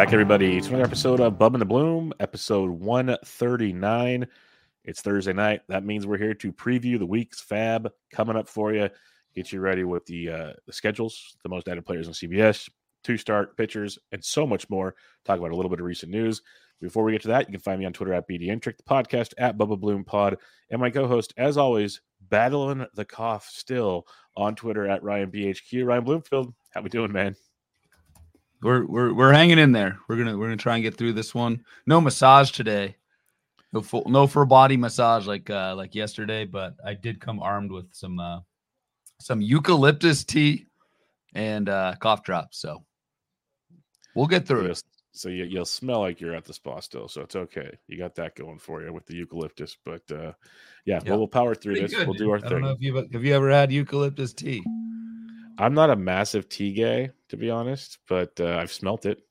back, everybody. It's another episode of Bub and the Bloom, episode 139. It's Thursday night. That means we're here to preview the week's fab coming up for you. Get you ready with the schedules, the most added players on CBS, two-start pitchers, and so much more. Talk about a little bit of recent news. Before we get to that, you can find me on Twitter at BDintric, the podcast at Bubba Bloom Pod, and my co-host, as always, battling the cough still on Twitter at RyanBHQ. Ryan Bloomfield, how we doing, man? We're hanging in there. We're gonna try and get through this one. No massage today. No full body massage like yesterday, but I did come armed with some eucalyptus tea and cough drops. So we'll get through it. So you'll smell like you're at the spa still, so it's okay. You got that going for you with the eucalyptus. But we'll power through this. Good, we'll do our thing. I don't know if you ever had eucalyptus tea. I'm not a massive tea guy, to be honest, but I've smelt it.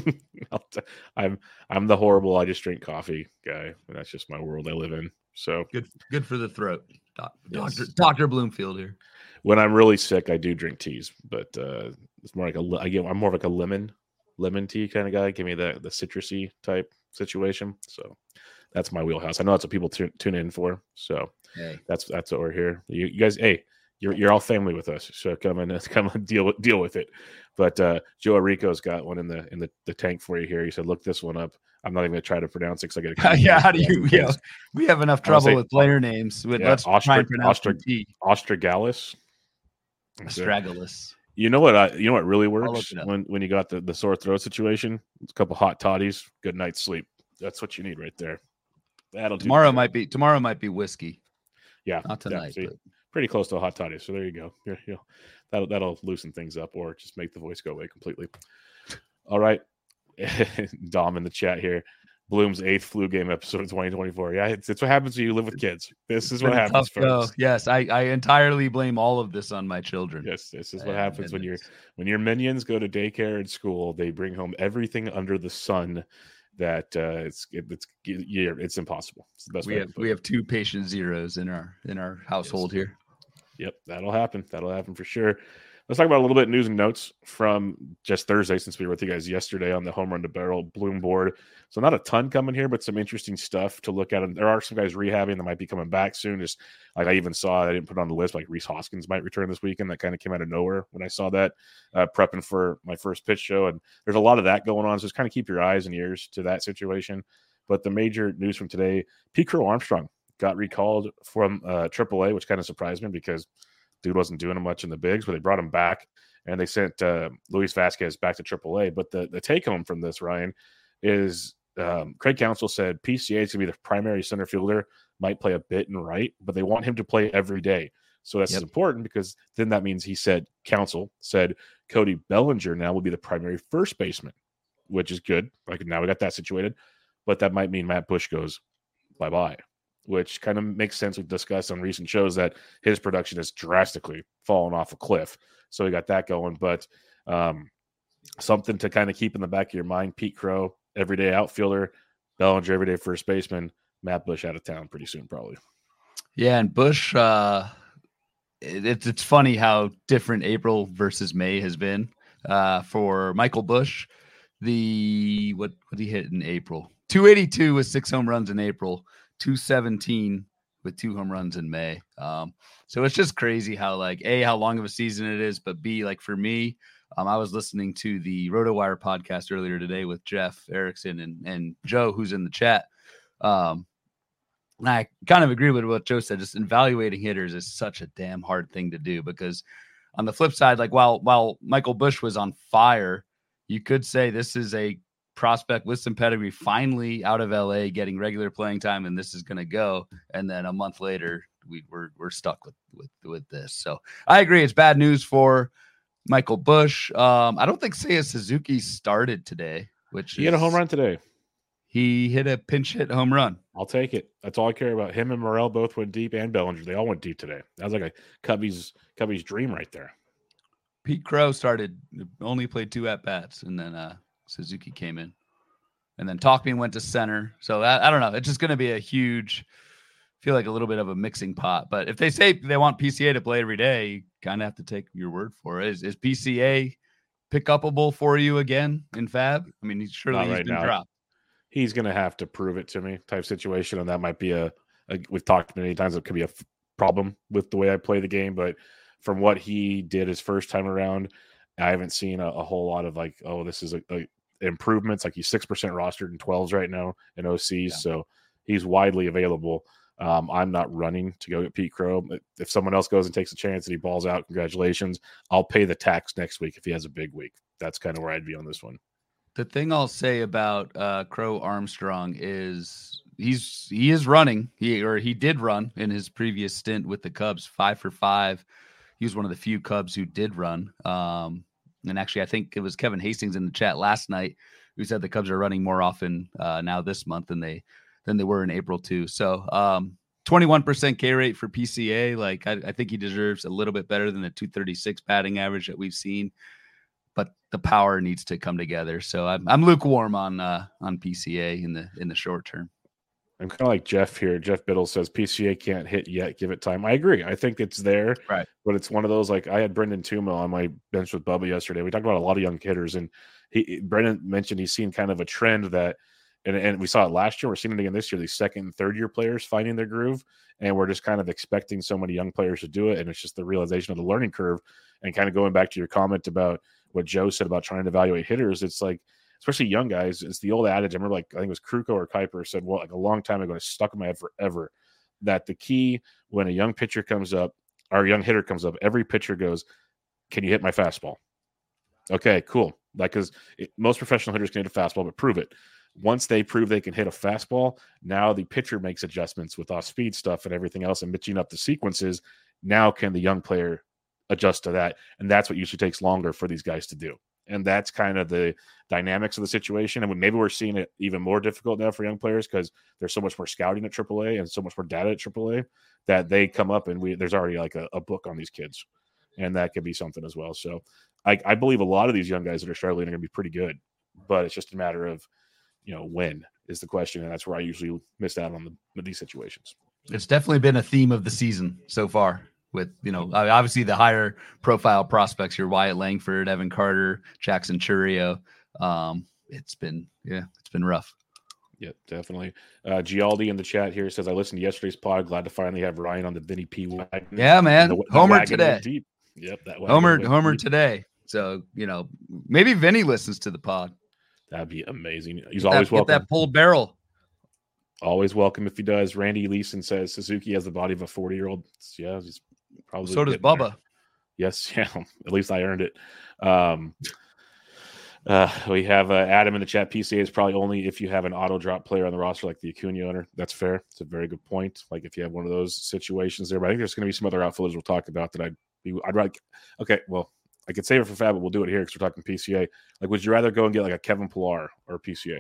I'm the horrible I just drink coffee guy, and that's just my world I live in. So good for the throat. Yes. Dr. Bloomfield here. When I'm really sick, I do drink teas, but it's more like I'm more of like a lemon tea kind of guy. Give me the citrusy type situation. So that's my wheelhouse. I know that's what people tune in for. So that's what we're here. You guys, hey. You're all family with us, so come and deal with it. But Joe Arico's got one in the tank for you here. He said, "Look this one up." I'm not even gonna try to pronounce it because I got to. Yeah, how do you? Yeah, we have enough trouble with player names. Let's try and pronounce Ostragalus. Astragalus. You know what really works when you got the sore throat situation? It's a couple hot toddies, good night's sleep. That's what you need right there. That'll do. Tomorrow might be whiskey. Yeah, not tonight. Yeah, pretty close to a hot toddy. So there you go. That'll loosen things up or just make the voice go away completely. All right. Dom in the chat here. Bloom's 8th flu game episode of 2024. Yeah, it's what happens when you live with kids. This is what happens, folks. Yes, I entirely blame all of this on my children. Yes, this is what happens when your minions go to daycare and school. They bring home everything under the sun that it's impossible. It's the best we have two patient zeros in our household here. Yep, that'll happen. That'll happen for sure. Let's talk about a little bit of news and notes from just Thursday, since we were with you guys yesterday on the Home Run to Barrel Bloom board. So not a ton coming here, but some interesting stuff to look at. And there are some guys rehabbing that might be coming back soon. Just like I even saw, I didn't put it on the list, like Rhys Hoskins might return this weekend. That kind of came out of nowhere when I saw that, prepping for my first pitch show. And there's a lot of that going on. So just kind of keep your eyes and ears to that situation. But the major news from today, Pete Crow Armstrong got recalled from AAA, which kind of surprised me because dude wasn't doing much in the bigs, but they brought him back and they sent Luis Vasquez back to AAA. But the take home from this, Ryan, is Craig Counsell said PCA is going to be the primary center fielder, might play a bit in right, but they want him to play every day. So that's important because then that means Counsell said Cody Bellinger now will be the primary first baseman, which is good. Like now we got that situated, but that might mean Matt Bush goes bye-bye, which kind of makes sense. We've discussed on recent shows that his production has drastically fallen off a cliff. So we got that going. But something to kind of keep in the back of your mind, Pete Crow, everyday outfielder, Bellinger, everyday first baseman, Matt Bush out of town pretty soon probably. Yeah, and Bush, it's funny how different April versus May has been. For Michael Bush, what he hit in April? 282 with 6 home runs in April. 217 with 2 home runs in May. So it's just crazy how how long of a season it is, but B, like for me, I was listening to the RotoWire podcast earlier today with Jeff Erickson and Joe, who's in the chat. And I kind of agree with what Joe said. Just evaluating hitters is such a damn hard thing to do because on the flip side, like while Michael Bush was on fire, you could say this is a prospect with some pedigree finally out of LA getting regular playing time, and this is going to go. And then a month later, we're stuck with this. So I agree. It's bad news for Michael Bush. I don't think Seiya Suzuki started today, he had a home run today. He hit a pinch hit home run. I'll take it. That's all I care about. Him and Morel both went deep, and Bellinger. They all went deep today. That was like a Cubby's dream right there. Pete Crow only played 2 at-bats, and then Suzuki came in. And then Talkman went to center. So I don't know. It's just going to be a huge, feel like a little bit of a mixing pot. But if they say they want PCA to play every day, you kind of have to take your word for it. Is PCA pick upable for you again in Fab? I mean, surely Not he's right been now. dropped. He's going to have to prove it to me type situation, and that might be a we've talked many times. It could be a problem with the way I play the game, but from what he did his first time around, I haven't seen a whole lot of like, oh, this is a improvements. Like he's 6% rostered in 12s right now in OCs, so he's widely available. I'm not running to go get Pete Crow. If someone else goes and takes a chance and he balls out, congratulations. I'll pay the tax next week if he has a big week. That's kind of where I'd be on this one. The thing I'll say about Crow Armstrong is he is running. He did run in his previous stint with the Cubs, 5 for 5. He was one of the few Cubs who did run. And actually, I think it was Kevin Hastings in the chat last night who said the Cubs are running more often now this month than they were in April too. So 21% K rate for PCA. Like I think he deserves a little bit better than the 236 batting average that we've seen. But the power needs to come together. So I'm lukewarm on PCA in the short term. I'm kind of like Jeff here. Jeff Biddle says PCA can't hit yet. Give it time. I agree. I think it's there, right? But it's one of those, like I had Brendan Tuma on my bench with Bubba yesterday. We talked about a lot of young hitters, and Brendan mentioned he's seen kind of a trend that, and we saw it last year. We're seeing it again this year. These second and third year players finding their groove, and we're just kind of expecting so many young players to do it, and it's just the realization of the learning curve. And kind of going back to your comment about what Joe said about trying to evaluate hitters, it's like, especially young guys, it's the old adage. I remember, like, I think it was Kruko or Kuiper said, well, like a long time ago, it's stuck in my head forever, that the key when a young pitcher comes up, or a young hitter comes up, every pitcher goes, can you hit my fastball? Okay, cool. Like, because most professional hitters can hit a fastball, but prove it. Once they prove they can hit a fastball, now the pitcher makes adjustments with off-speed stuff and everything else and matching up the sequences. Now can the young player adjust to that? And that's what usually takes longer for these guys to do. And that's kind of the dynamics of the situation. And maybe we're seeing it even more difficult now for young players because there's so much more scouting at AAA and so much more data at AAA that they come up and there's already like a book on these kids. And that could be something as well. So I believe a lot of these young guys that are struggling are going to be pretty good. But it's just a matter of, when is the question. And that's where I usually miss out on these situations. It's definitely been a theme of the season so far. With, obviously the higher profile prospects here, Wyatt Langford, Evan Carter, Jackson Churio. It's been rough. Yep, definitely. Gialdi in the chat here says, I listened to yesterday's pod. Glad to finally have Ryan on the Vinny P wagon. Yeah, man. Homer today. Deep. Yep, that Homer today. So, maybe Vinny listens to the pod. That'd be amazing. He's always welcome. Get that pulled barrel. Always welcome if he does. Randy Leeson says Suzuki has the body of a 40-year-old. Yeah, he's probably. So does Bubba. There. Yes, yeah. At least I earned it. We have Adam in the chat. PCA is probably only if you have an auto drop player on the roster like the Acuna owner. That's fair. It's a very good point. Like if you have one of those situations there, but I think there's going to be some other outfielders we'll talk about that I'd like. Okay, well, I could save it for Fab, but we'll do it here because we're talking PCA. Like, would you rather go and get like a Kevin Pillar or a PCA?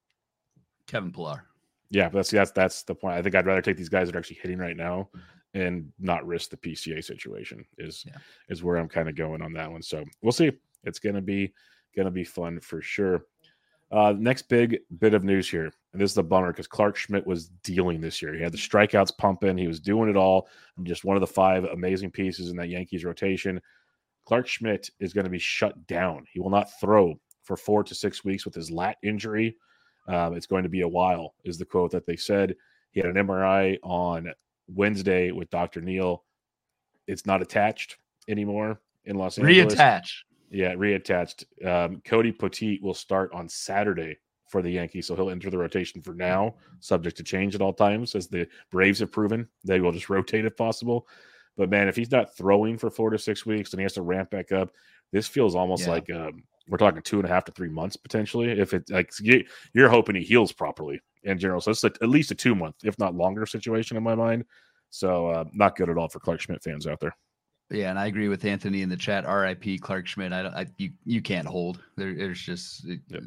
Kevin Pillar. Yeah, but that's the point. I think I'd rather take these guys that are actually hitting right now and not risk the PCA situation is where I'm kind of going on that one. So we'll see. It's gonna be fun for sure. Next big bit of news here, and this is a bummer because Clark Schmidt was dealing this year. He had the strikeouts pumping. He was doing it all. And just one of the 5 amazing pieces in that Yankees rotation. Clark Schmidt is going to be shut down. He will not throw for 4 to 6 weeks with his lat injury. It's going to be a while, is the quote that they said. He had an MRI on Wednesday with Dr. Neal. It's not attached anymore in Los Angeles. Reattach. Yeah, reattached. Cody Poteet will start on Saturday for the Yankees, so he'll enter the rotation for now, subject to change at all times, as the Braves have proven. They will just rotate if possible. But, man, if he's not throwing for 4 to 6 weeks and he has to ramp back up, this feels almost like we're talking 2.5 to 3 months potentially. If it like you're hoping he heals properly in general, so it's like at least a 2 month, if not longer, situation in my mind. So not good at all for Clark Schmidt fans out there. Yeah, and I agree with Anthony in the chat. R.I.P. Clark Schmidt. You can't hold. There's just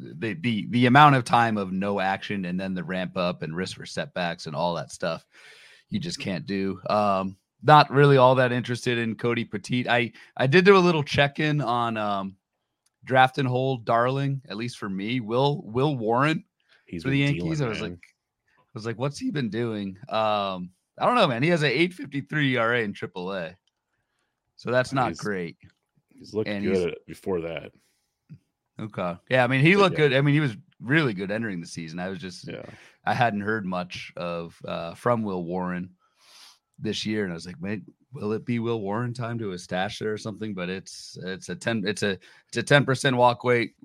the amount of time of no action and then the ramp up and risk for setbacks and all that stuff. You just can't do. Not really all that interested in Cody Poteet. I did do a little check-in on draft and hold darling, at least for me. Will Warren for the Yankees. I was like, what's he been doing? I don't know, man. He has an 8.53 ERA in AAA. So that's not great. He's looked good before that. Okay. Yeah, I mean, he But looked yeah, good. I mean, he was really good entering the season. yeah. I hadn't heard much of from Will Warren this year, and I was like, man, will it be Will Warren time to a stash there or something? But it's a 10% walk rate,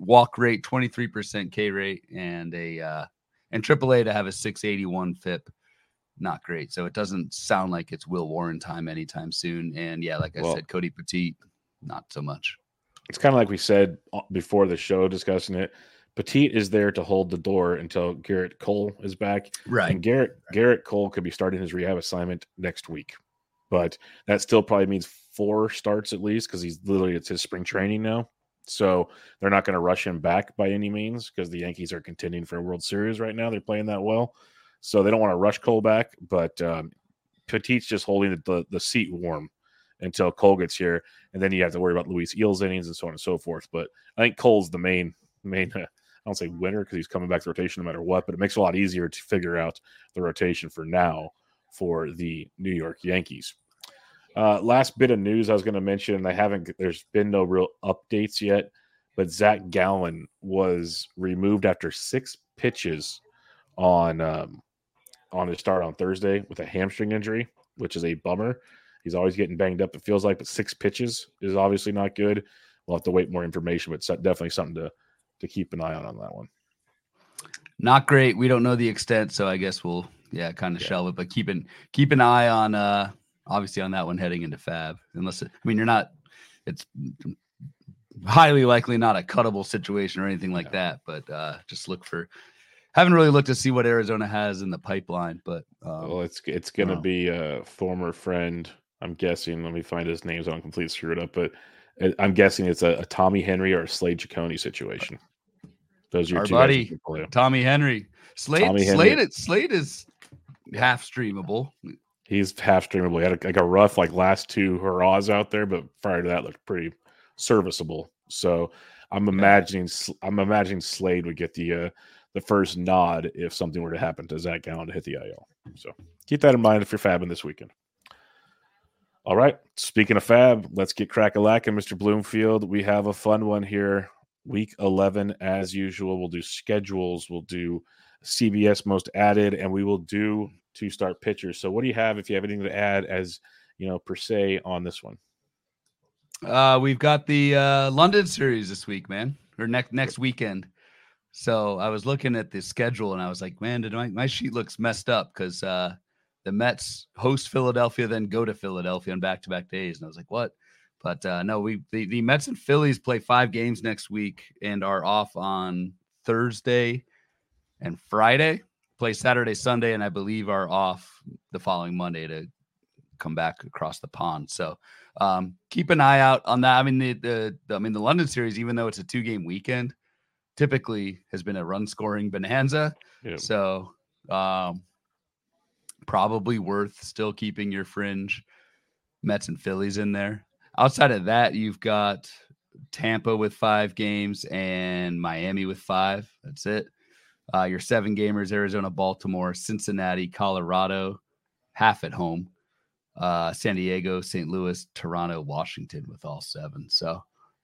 23% K rate, and AAA to have a 681 FIP. Not great. So it doesn't sound like it's Will Warren time anytime soon. And yeah, like I said, Cody Petit, not so much. It's kind of like we said before the show discussing it. Petit is there to hold the door until Garrett Cole is back. Right. And Garrett Cole could be starting his rehab assignment next week. But that still probably means 4 starts at least because it's his spring training now. So they're not going to rush him back by any means because the Yankees are contending for a World Series right now. They're playing that well. So they don't want to rush Cole back. But Petit's just holding the seat warm until Cole gets here. And then you have to worry about Luis Eel's innings and so on and so forth. But I think Cole's the main I don't say winner because he's coming back to rotation no matter what, but it makes it a lot easier to figure out the rotation for now for the New York Yankees. Last bit of news I was going to mention, there's been no real updates yet, but Zach Gallen was removed after 6 pitches on his start on Thursday with a hamstring injury, which is a bummer. He's always getting banged up, it feels like, but 6 pitches is obviously not good. We'll have to wait more information, but definitely something to keep an eye on that one. Not great. We don't know the extent, so I guess we'll shelve it, but keep an eye on obviously on that one heading into Fab. It's highly likely not a cuttable situation or anything like that, but just haven't really looked to see what Arizona has in the pipeline, but it's going to be a former friend. I'm guessing. Let me find his name so I don't completely screw it up, but I'm guessing it's a Tommy Henry or a Slade Ciccone situation. Those are your our two buddy, guys. Tommy Henry. Slade is half streamable. He's half streamable. He had a rough last 2 hurrahs out there, but prior to that looked pretty serviceable. So I'm imagining Slade would get the first nod if something were to happen to Zach Gallen to hit the IL. So keep that in mind if you're fabbing this weekend. All right. Speaking of fab, let's get crack-a-lackin', Mr. Bloomfield. We have a fun one here. Week 11, as usual. We'll do schedules. We'll do CBS most added, and we will do 2-start pitchers. So what do you have, if you have anything to add as, per se on this one? We've got the London series this week, man, or next weekend. So I was looking at the schedule and I was like, man, my sheet looks messed up because the Mets host Philadelphia, then go to Philadelphia on back-to-back days. And I was like, what? But no, the Mets and Phillies play 5 games next week and are off on Thursday and Friday. Play Saturday, Sunday, and I believe are off the following Monday to come back across the pond. So keep an eye out on that. I mean, the London series, even though it's a 2-game weekend, typically has been a run-scoring bonanza. Yeah. So probably worth still keeping your fringe Mets and Phillies in there. Outside of that, you've got Tampa with 5 games and Miami with 5. That's it. Your 7 gamers, Arizona, Baltimore, Cincinnati, Colorado, half at home. San Diego, St. Louis, Toronto, Washington with all 7. So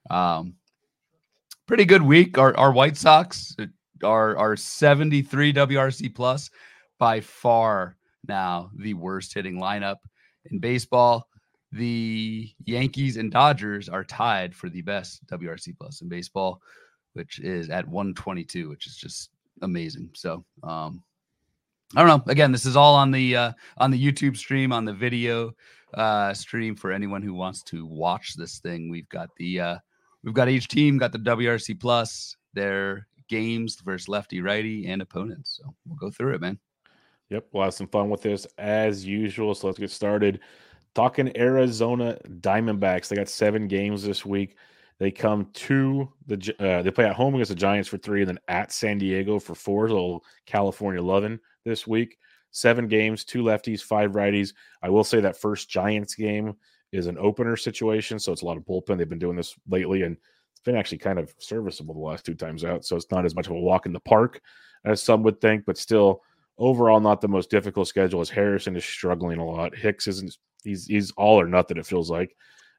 pretty good week. Our White Sox are 73 WRC plus, by far now the worst hitting lineup in baseball. The Yankees and Dodgers are tied for the best WRC plus in baseball, which is at 122, which is just amazing. So I don't know. Again, this is all on the YouTube stream, on the video stream for anyone who wants to watch this thing. We've got each team got the WRC plus, their games versus lefty, righty, and opponents. So we'll go through it, man. Yep, we'll have some fun with this as usual. So let's get started. Talking Arizona Diamondbacks. They got 7 games this week. They come to they play at home against the Giants for 3, and then at San Diego for 4. So California loving this week. 7 games, 2 lefties, 5 righties. I will say that first Giants game is an opener situation, so it's a lot of bullpen. They've been doing this lately, and it's been actually kind of serviceable the last 2 times out. So it's not as much of a walk in the park as some would think, but still overall not the most difficult schedule, as Harrison is struggling a lot. Hicks isn't. He's all or nothing, it feels like.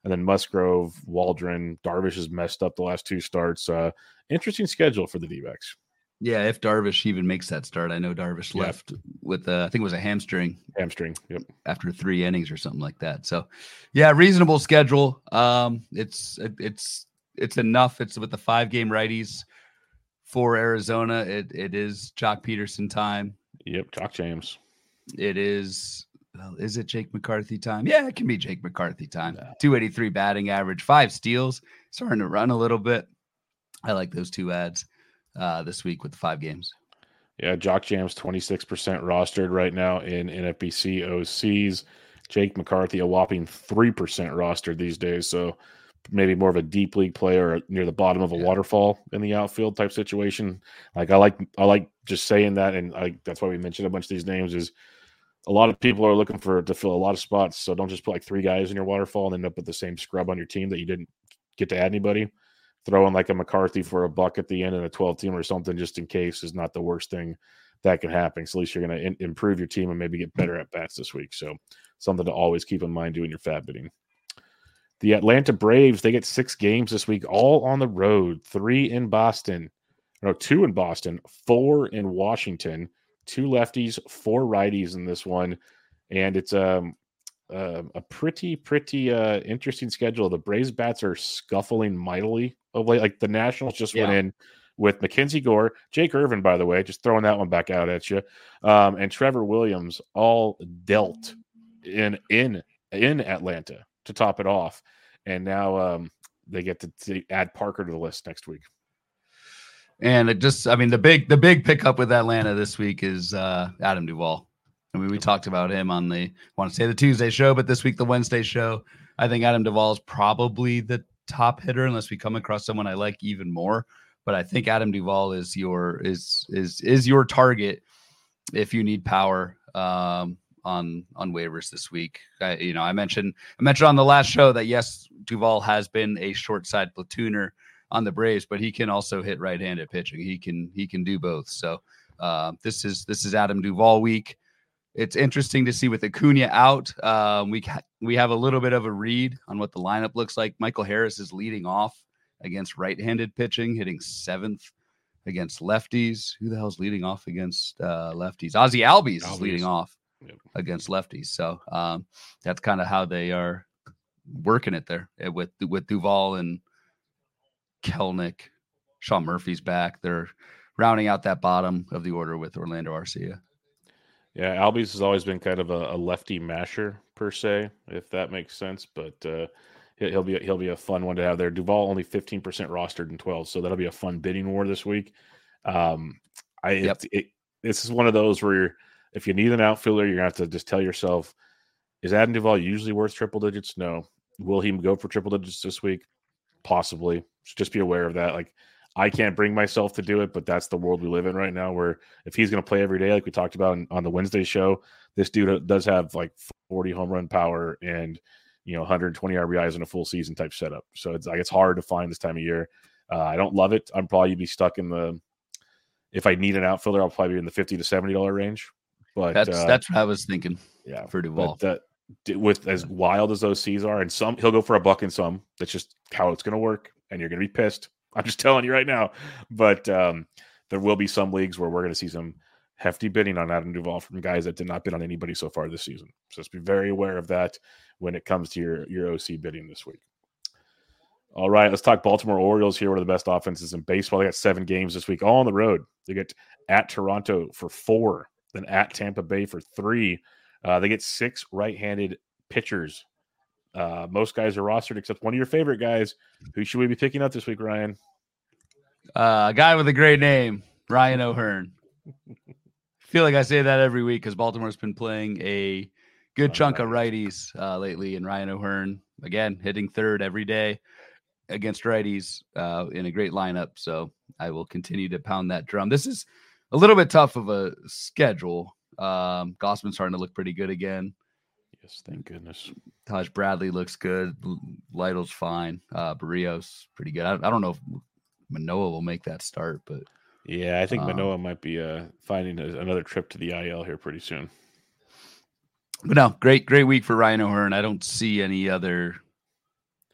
and then Musgrove, Waldron, Darvish has messed up the last 2 starts. Interesting schedule for the D-backs. Yeah, if Darvish even makes that start. I know Darvish left with I think it was a hamstring. Yep. After 3 innings or something like that. So, yeah, reasonable schedule. It's enough. It's with the 5-game righties for Arizona. It is Jock Peterson time. Yep, Jock James. It is. Well, is it Jake McCarthy time? Yeah, it can be Jake McCarthy time. 283 batting average, 5 steals, starting to run a little bit. I like those 2 ads this week with the 5 games. Yeah, Jock Jam's 26% rostered right now in NFBC OCs. Jake McCarthy, a whopping 3% rostered these days. So maybe more of a deep league player near the bottom of a waterfall in the outfield type situation. Like I like just saying that, and that's why we mentioned a bunch of these names. Is a lot of people are looking to fill a lot of spots. So don't just put like 3 guys in your waterfall and end up with the same scrub on your team that you didn't get to add anybody. Throwing like a McCarthy for a buck at the end and a 12-team or something just in case is not the worst thing that can happen. So at least you're going to improve your team and maybe get better at bats this week. So something to always keep in mind doing your fab bidding. The Atlanta Braves, they get 6 games this week, all on the road. 2 in Boston, 4 in Washington, 2 lefties, 4 righties in this one. And it's a pretty interesting schedule. The Braves bats are scuffling mightily of late. Like the Nationals just went in with Mackenzie Gore, Jake Irvin, by the way, just throwing that one back out at you, and Trevor Williams all dealt in Atlanta to top it off. And now they get to add Parker to the list next week. And the big pickup with Atlanta this week is Adam Duvall. I mean, we talked about him on the Tuesday show, but this week, the Wednesday show, I think Adam Duvall is probably the top hitter unless we come across someone I like even more. But I think Adam Duvall is your target if you need power on waivers this week. I mentioned on the last show that yes, Duvall has been a short side platooner on the Braves, but he can also hit right-handed pitching. He can do both. So this is Adam Duvall week. It's interesting to see with Acuna out. We have a little bit of a read on what the lineup looks like. Michael Harris is leading off against right-handed pitching, hitting 7th against lefties. Who the hell's leading off against lefties? Ozzie Albies is leading off against lefties. So that's kind of how they are working it there with Duvall and Kelnick. Sean Murphy's back. They're rounding out that bottom of the order with Orlando Arcia. Yeah, Albies has always been kind of a lefty masher per se, if that makes sense. But he'll be a fun one to have there. Duvall only 15% rostered in 12, so that'll be a fun bidding war this week. This is one of those where if you need an outfielder, you're gonna have to just tell yourself, is Adam Duvall usually worth triple digits? No. Will he go for triple digits this week? Possibly. Just be aware of that. Like, I can't bring myself to do it, but that's the world we live in right now, where if he's going to play every day, like we talked about on the Wednesday show, this dude does have like 40 home run power and 120 RBIs in a full season type setup. So it's hard to find this time of year. I don't love it. I'm probably be stuck in if I need an outfielder, I'll probably be in the $50 to $70 range. But that's what I was thinking. Yeah, for Duvall. But with as wild as those C's are, and some he'll go for a buck and some. That's just how it's going to work, and you're going to be pissed. I'm just telling you right now. But there will be some leagues where we're going to see some hefty bidding on Adam Duvall from guys that did not bid on anybody so far this season. So just be very aware of that when it comes to your OC bidding this week. All right, let's talk Baltimore Orioles here. One of the best offenses in baseball. They got 7 games this week, all on the road. They get at Toronto for 4, then at Tampa Bay for 3. They get 6 right-handed pitchers. Most guys are rostered except one of your favorite guys. Who should we be picking up this week, Ryan? A guy with a great name, Ryan O'Hearn. I feel like I say that every week because Baltimore's been playing a good chunk of righties lately, and Ryan O'Hearn, again, hitting 3rd every day against righties in a great lineup. So I will continue to pound that drum. This is a little bit tough of a schedule. Gossman's starting to look pretty good again. Yes, thank goodness. Taj Bradley looks good. Lytle's fine. Barrios pretty good. I don't know if Manoah will make that start, but yeah, I think Manoah might be finding another trip to the IL here pretty soon. But no, great week for Ryan O'Hearn. I don't see any other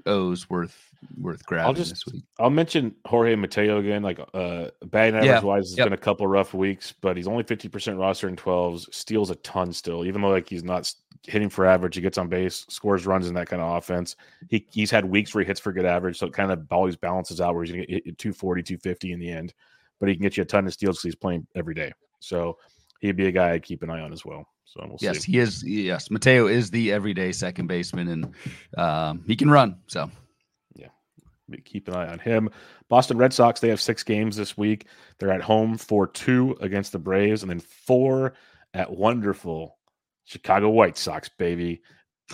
O's worth grabbing this week. I'll mention Jorge Mateo again. Like batting average wise, it's been a couple rough weeks, but he's only 50% roster in 12s, steals a ton still, even though like he's not hitting for average. He gets on base, scores runs in that kind of offense. He's had weeks where he hits for good average, so it kind of always balances out where he's going to get 240, 250 in the end, but he can get you a ton of steals because he's playing every day. So he'd be a guy I'd keep an eye on as well. So we'll see. He is. Yes, Mateo is the everyday second baseman, and he can run. So, yeah, keep an eye on him. Boston Red Sox, they have 6 games this week. They're at home for 2 against the Braves, and then 4 at wonderful Chicago White Sox, baby.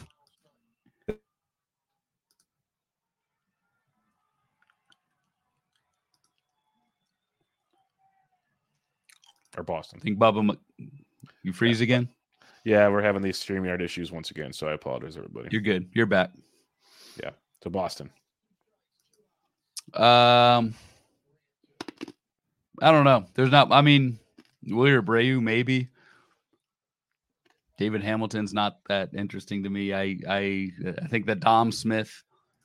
Or Boston. I think Bubba, you freeze again? Yeah, we're having these StreamYard issues once again, so I apologize, everybody. You're good. You're back. Yeah, to Boston. I don't know. There's not. I mean, Wilyer Abreu maybe. David Hamilton's not that interesting to me. I think the Dom Smith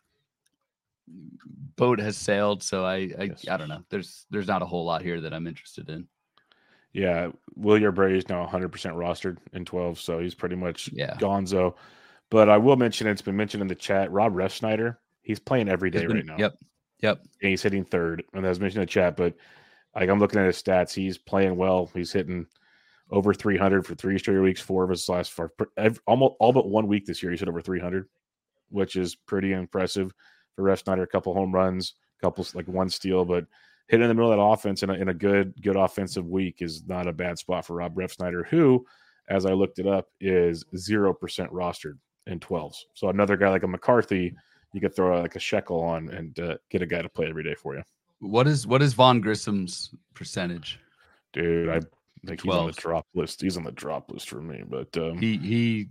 boat has sailed, so I don't know. There's not a whole lot here that I'm interested in. Yeah, Wilyer Abreu is now 100% rostered in 12, so he's pretty much gonzo. But I will mention, it's been mentioned in the chat, Rob Refsnyder, he's playing every day right now. Yep. And he's hitting third, and that was mentioned in the chat, but like I'm looking at his stats, he's playing well. He's hitting over 300 for 3 straight weeks, 4 of his last 4. Almost all but 1 week this year, he's hit over 300, which is pretty impressive for Refsnyder. A couple home runs, like 1 steal, but hitting in the middle of that offense in a good offensive week is not a bad spot for Rob Refsnyder, who, as I looked it up, is 0% rostered in 12s. So another guy like a McCarthy, you could throw like a shekel on and get a guy to play every day for you. What is Vaughn Grissom's percentage? Dude, I think he's on the drop list. He's on the drop list for me, but he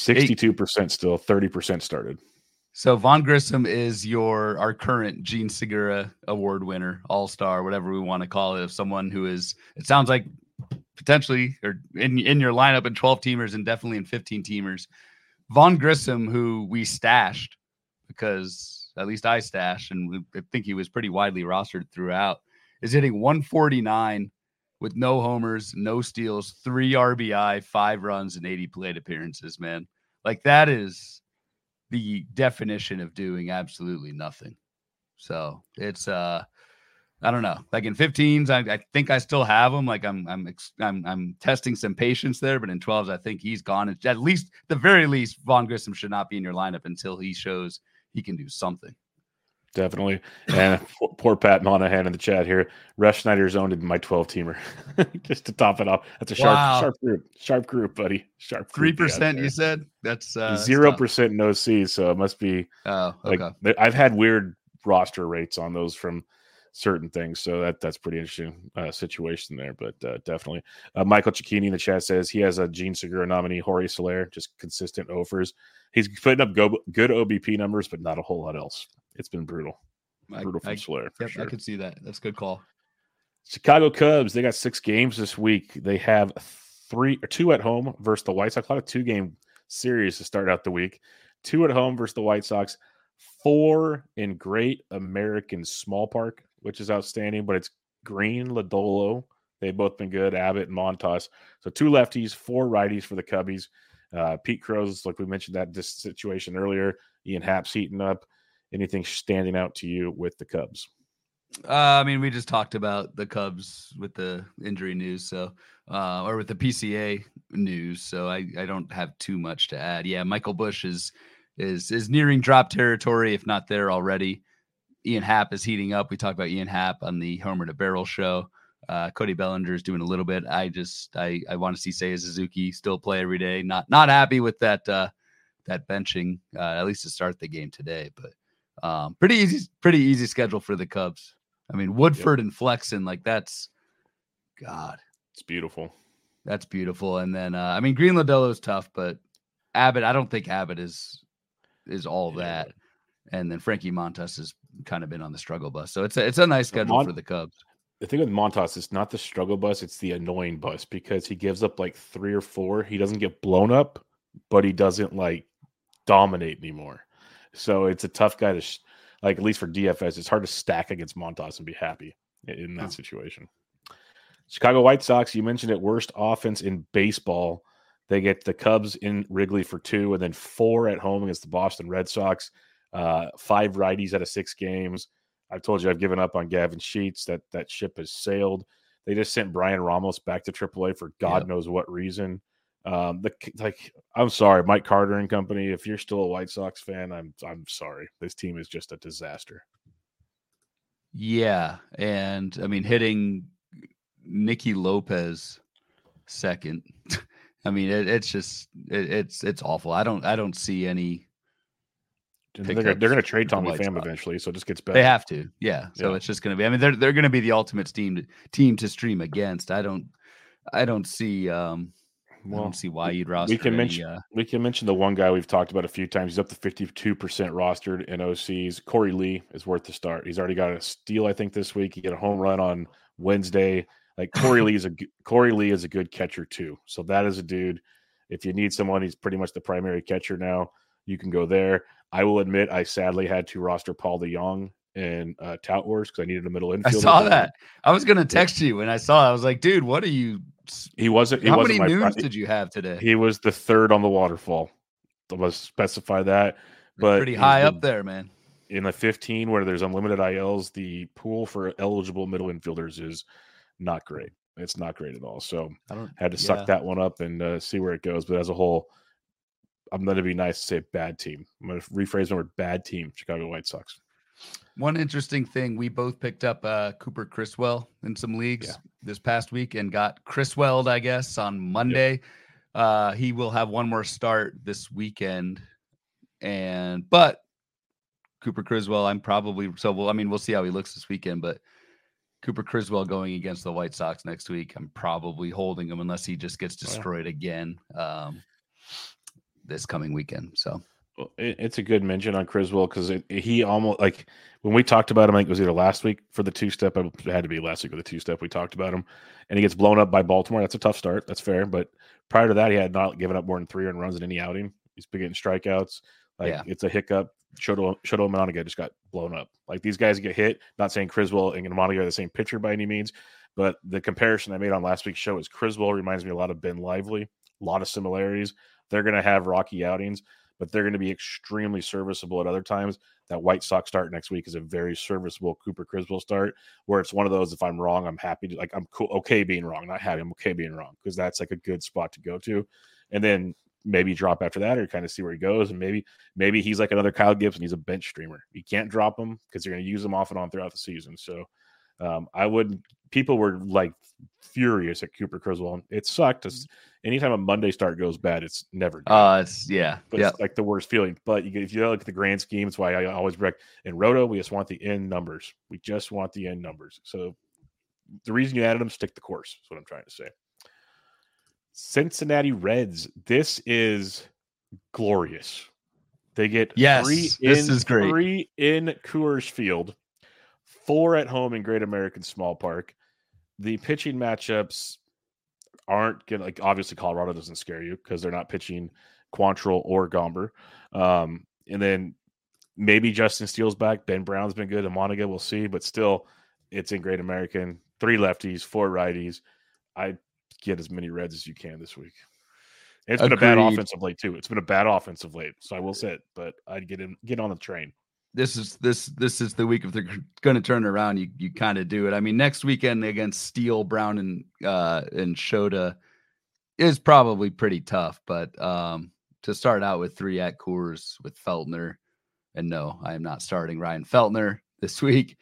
62% still, 30% started. So Vaughn Grissom is our current Gene Segura Award winner, All-Star, whatever we want to call it, of someone who is, it sounds like potentially or in your lineup in 12 teamers and definitely in 15 teamers. Vaughn Grissom, who we stashed because at least I stashed, and I think he was pretty widely rostered throughout, is hitting 149 with no homers, no steals, 3 RBI, 5 runs, and 80 plate appearances, man. Like that is the definition of doing absolutely nothing. So it's I don't know. Like in 15s, I think I still have him. Like I'm testing some patience there, but in 12s, I think he's gone. At least, the very least, Vaughn Grissom should not be in your lineup until he shows he can do something. Definitely. And poor Pat Monahan in the chat here. Refsnyder's owned in my 12-teamer. Just to top it off. That's a sharp group. Sharp group, buddy. Sharp group. 3%, you said? That's 0% no C's, so it must be. Oh, okay. Like, I've had weird roster rates on those from certain things, so that's pretty interesting situation there, but definitely. Michael Cicchini in the chat says he has a Gene Segura nominee, Jorge Soler, just consistent offers. He's putting up good OBP numbers, but not a whole lot else. It's been brutal from Soler. Sure. I could see that. That's a good call. Chicago Cubs, they got 6 games this week. They have 2 at home versus the White Sox. A lot of 2-game series to start out the week. 2 at home versus the White Sox. 4 in Great American Small Park, which is outstanding, but it's Green, Lodolo. They've both been good, Abbott and Montas. So 2 lefties, 4 righties for the Cubbies. Pete Crows, like we mentioned this situation earlier. Ian Happ's heating up. Anything standing out to you with the Cubs? I mean, we just talked about the Cubs with the injury news, so or with the PCA news, so I don't have too much to add. Yeah, Michael Busch is nearing drop territory, if not there already. Ian Happ is heating up. We talked about Ian Happ on the Homer to Barrel show. Cody Bellinger is doing a little bit. I want to see Seiya Suzuki still play every day. Not happy with that benching, at least to start the game today, but pretty easy schedule for the Cubs. I mean, Woodford and Flexen, like that's God. It's beautiful. That's beautiful. And then I mean, Green Lodolo is tough, but Abbott, I don't think Abbott is all that. And then Frankie Montas has kind of been on the struggle bus. So it's a nice schedule for the Cubs. The thing with Montas is not the struggle bus, it's the annoying bus, because he gives up like 3 or 4. He doesn't get blown up, but he doesn't like dominate anymore. So it's a tough guy to like, at least for DFS, it's hard to stack against Montas and be happy in that situation. Chicago White Sox, you mentioned it, worst offense in baseball. They get the Cubs in Wrigley for 2 and then 4 at home against the Boston Red Sox. 5 righties out of 6 games. I've told you I've given up on Gavin Sheets. That ship has sailed. They just sent Brian Ramos back to AAA for God knows what reason. I'm sorry, Mike Carter and company. If you're still a White Sox fan, I'm sorry. This team is just a disaster. Yeah, and I mean hitting Nicky Lopez second. I mean it's awful. I don't see any. They're going to trade Tommy Pham eventually, so it just gets better. They have to, yeah. So it's just going to be. I mean, they're going to be the ultimate team to stream against. I don't see. I don't see why you'd roster. We can mention the one guy we've talked about a few times. He's up to 52% rostered in OCs. Corey Lee is worth the start. He's already got a steal, I think, this week. He got a home run on Wednesday. Like Corey Lee is a good catcher too. So that is a dude. If you need someone, he's pretty much the primary catcher now. You can go there. I will admit, I sadly had to roster Paul DeJong in Tout Wars because I needed a middle infielder. I saw that. I was going to text you when I saw it. I was like, dude, what are you? How many noons did you have today? He was the 3rd on the waterfall. Let's specify that. But pretty high up there, man. In the 15, where there's unlimited ILs, the pool for eligible middle infielders is not great. It's not great at all. So I had to suck that one up and see where it goes. But as a whole, I'm going to be nice to say bad team. I'm going to rephrase the word bad team, Chicago White Sox. One interesting thing, we both picked up Cooper Criswell in some leagues this past week and got Criswelled, I guess, on Monday. Yep. He will have one more start this weekend. But Cooper Criswell, we'll see how he looks this weekend, but Cooper Criswell going against the White Sox next week, I'm probably holding him unless he just gets destroyed again this coming weekend. So it's a good mention on Criswell because he almost, like, when we talked about him, I think it was either last week for the 2-step. It had to be last week for the 2-step. We talked about him, and he gets blown up by Baltimore. That's a tough start. That's fair. But prior to that, he had not given up more than 3 earned runs in any outing. He's been getting strikeouts. It's a hiccup. Shoto Monaga just got blown up. Like, these guys get hit. Not saying Criswell and Monaga are the same pitcher by any means, but the comparison I made on last week's show is Criswell reminds me a lot of Ben Lively. A lot of similarities. They're going to have rocky outings, but they're going to be extremely serviceable at other times. That White Sox start next week is a very serviceable Cooper Criswell start, where it's one of those, if I'm wrong, I'm happy to, like, I'm cool, okay being wrong, not happy, I'm okay being wrong, because that's like a good spot to go to. And then maybe drop after that or kind of see where he goes. And maybe he's like another Kyle Gibson. He's a bench streamer. You can't drop him because you're going to use him off and on throughout the season. So people were like furious at Cooper Criswell. It sucked. Anytime a Monday start goes bad, it's never good. It's like the worst feeling. But if you look at the grand scheme, it's why I always in Roto, we just want the end numbers. We just want the end numbers. So the reason you added them, stick the course. That's what I'm trying to say. Cincinnati Reds. This is glorious. They get 3 in Coors Field, 4 at home in Great American Small Park. The pitching matchups aren't going to, like, obviously Colorado doesn't scare you because they're not pitching Quantrill or Gomber. And then maybe Justin Steele's back. Ben Brown's been good. And Monaga, we'll see. But still, it's in Great American. 3 lefties, 4 righties. I get as many Reds as you can this week. It's been a bad offensive late too. It's been a bad offensive late, so I will say it. But I'd get on the train. This is the week if they're going to turn around. You kind of do it. I mean, next weekend against Steele, Brown, and Shota is probably pretty tough. But to start out with 3 at Coors with Feltner, and no, I am not starting Ryan Feltner this week.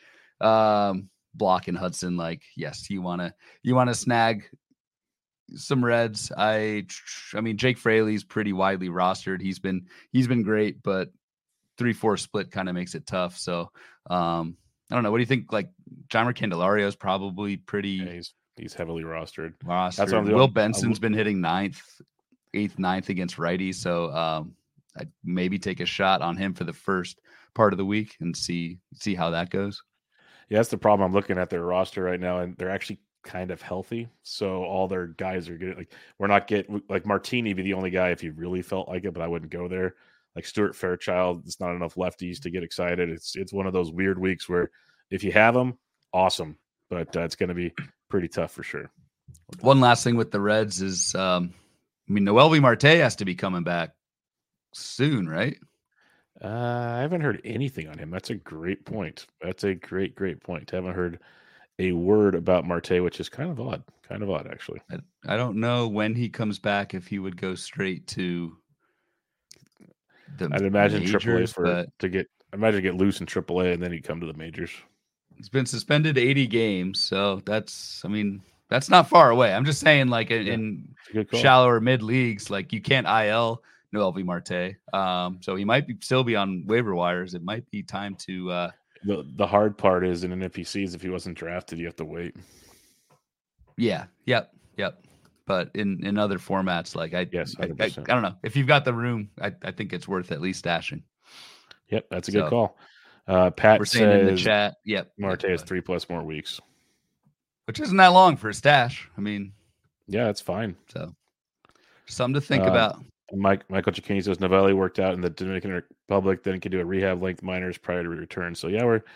Block and Hudson, like, yes, you wanna snag some Reds. I mean, Jake Fraley's pretty widely rostered. He's been great, but 3-4 split kind of makes it tough. So I don't know. What do you think? Like, Jeimer Candelario is probably pretty. Yeah, he's heavily rostered. That's what Will Benson's been hitting 8th, 9th against righties. So I'd maybe take a shot on him for the first part of the week and see how that goes. Yeah, that's the problem. I'm looking at their roster right now, and they're actually kind of healthy. So all their guys are getting, like, we're not getting, like, Martini be the only guy if you really felt like it, but I wouldn't go there. like Stuart Fairchild. It's not enough lefties to get excited. It's one of those weird weeks where if you have them, awesome, but it's going to be pretty tough for sure. One last thing with the Reds is, Noelvi Marte has to be coming back soon, right? I haven't heard anything on him. That's a great point. That's a great point. I haven't heard a word about Marte, which is kind of odd. Actually. I don't know when he comes back, if he would go straight to the I'd imagine majors, AAA get loose in AAA and then he'd come to the majors. He's been suspended 80 games, so that's not far away. I'm just saying, like in shallower mid leagues, like you can't IL Noelvi Marte. So he might still be on waiver wires. It might be time to. The hard part is in an NPCs, if he wasn't drafted, you have to wait. Yeah. Yep. But in other formats, like I don't know, if you've got the room, I think it's worth at least stashing. Yep, that's a good call. Pat, we're saying in the chat. Yep, Marte has 3+ more weeks, which isn't that long for a stash. I mean, yeah, it's fine. So something to think about. Michael Cicchini says Novelli worked out in the Dominican Republic, then can do a rehab length minors prior to return. So yeah, we're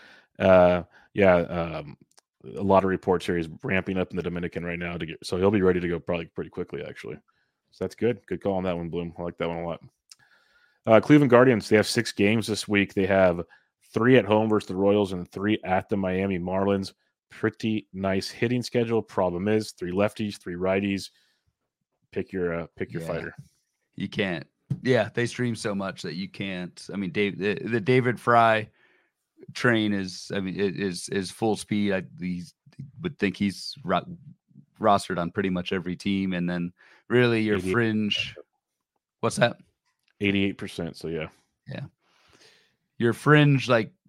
a lot of reports here. He's ramping up in the Dominican right now so he'll be ready to go probably pretty quickly, actually. So that's good. Good call on that one, Bloom. I like that one a lot. Cleveland Guardians, they have 6 games this week. They have 3 at home versus the Royals and 3 at the Miami Marlins. Pretty nice hitting schedule. Problem is 3 lefties, 3 righties. Pick your fighter. You can't. Yeah, they stream so much that you can't. I mean, the David Fry train is full speed. I would think he's rostered on pretty much every team, and then really your 88%. Fringe. What's that? 88%. So yeah. Your fringe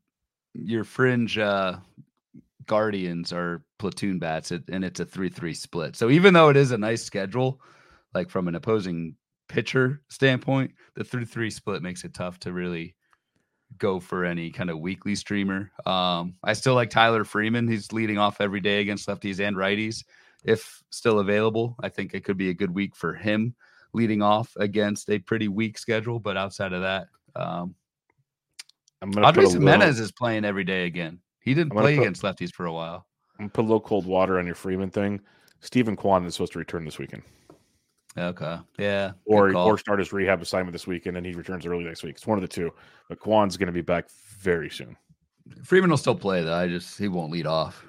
Guardians are platoon bats, and it's a 3-3 split. So even though it is a nice schedule, like from an opposing pitcher standpoint, the 3-3 split makes it tough to really go for any kind of weekly streamer. I still like Tyler Freeman. He's leading off every day against lefties and righties. If still available, I think it could be a good week for him leading off against a pretty weak schedule. But outside of that, Andres Jimenez is playing every day again. He didn't play against lefties for a while. I'm going to put a little cold water on your Freeman thing. Stephen Kwan is supposed to return this weekend. Okay. Yeah. Or start his rehab assignment this weekend, and he returns early next week. It's one of the two. But Kwan's going to be back very soon. Freeman will still play, though. He won't lead off.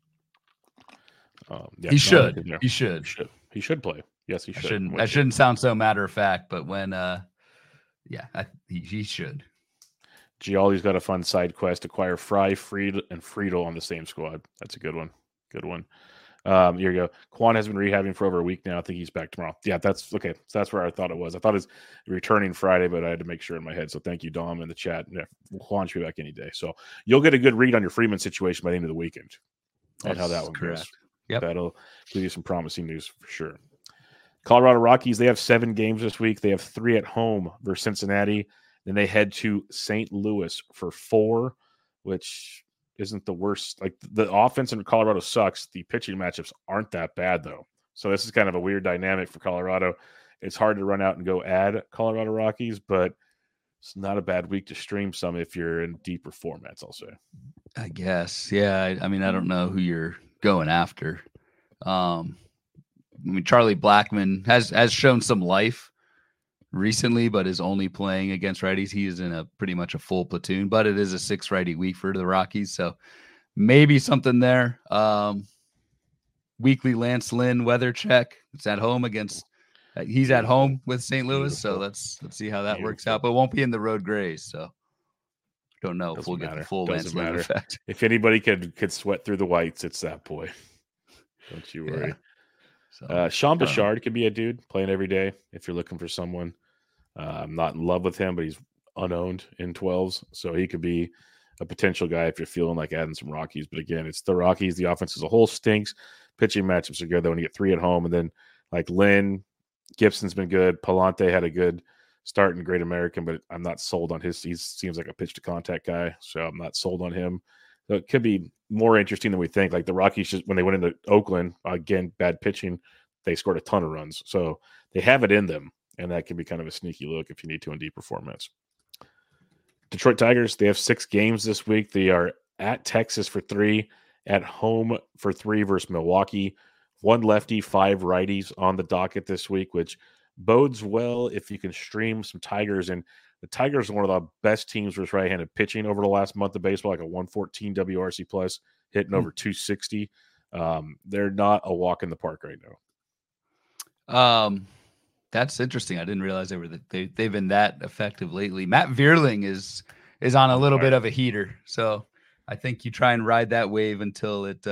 He should. He should play. Yes, he should. That shouldn't sound so matter of fact, but when, he should. Gioli's got a fun side quest: acquire Fry, Fried, and Friedel on the same squad. That's a good one. Here you go. Kwan has been rehabbing for over a week now. I think he's back tomorrow. Yeah, that's okay. So that's where I thought it was. I thought it was returning Friday, but I had to make sure in my head. So thank you, Dom, in the chat. Yeah, Kwan should be back any day. So you'll get a good read on your Freeman situation by the end of the weekend on how that one goes. Yep. That'll give you some promising news for sure. Colorado Rockies, they have 7 games this week. They have 3 at home versus Cincinnati. Then they head to St. Louis for 4, which isn't the worst. Like, the offense in Colorado sucks. The pitching matchups aren't that bad, though. So this is kind of a weird dynamic for Colorado. It's hard to run out and go add Colorado Rockies, but it's not a bad week to stream some if you're in deeper formats, I'll say. I guess. Yeah. I mean, I don't know who you're going after. Charlie Blackmon has shown some life recently, but is only playing against righties. He is in a pretty much a full platoon, but it is a 6 righty week for the Rockies. So maybe something there. Weekly Lance Lynn weather check. It's at home he's at home with St. Louis. So let's see how that works out, but won't be in the road grays. So don't know if we'll get the full Lance Lynn effect. If anybody could sweat through the whites, it's that boy. Don't you worry. So, Sean Bouchard could be a dude playing every day if you're looking for someone. I'm not in love with him, but he's unowned in 12s. So he could be a potential guy if you're feeling like adding some Rockies. But again, it's the Rockies. The offense as a whole stinks. Pitching matchups are good, though, when you get 3 at home. And then, like, Lynn, Gibson's been good. Palante had a good start in Great American, but I'm not sold on his. He seems like a pitch-to-contact guy, so I'm not sold on him. So it could be more interesting than we think. Like, the Rockies, just when they went into Oakland, again, bad pitching, they scored a ton of runs. So they have it in them, and that can be kind of a sneaky look if you need to in deeper formats. Detroit Tigers, they have 6 games this week. They are at Texas for 3, at home for 3 versus Milwaukee. 1 lefty, 5 righties on the docket this week, which bodes well if you can stream some Tigers. And the Tigers are one of the best teams with right-handed pitching over the last month of baseball, like a 114 WRC plus, hitting over 260. They're not a walk in the park right now. That's interesting. I didn't realize they've been that effective lately. Matt Vierling is on a little bit of a heater, so I think you try and ride that wave until it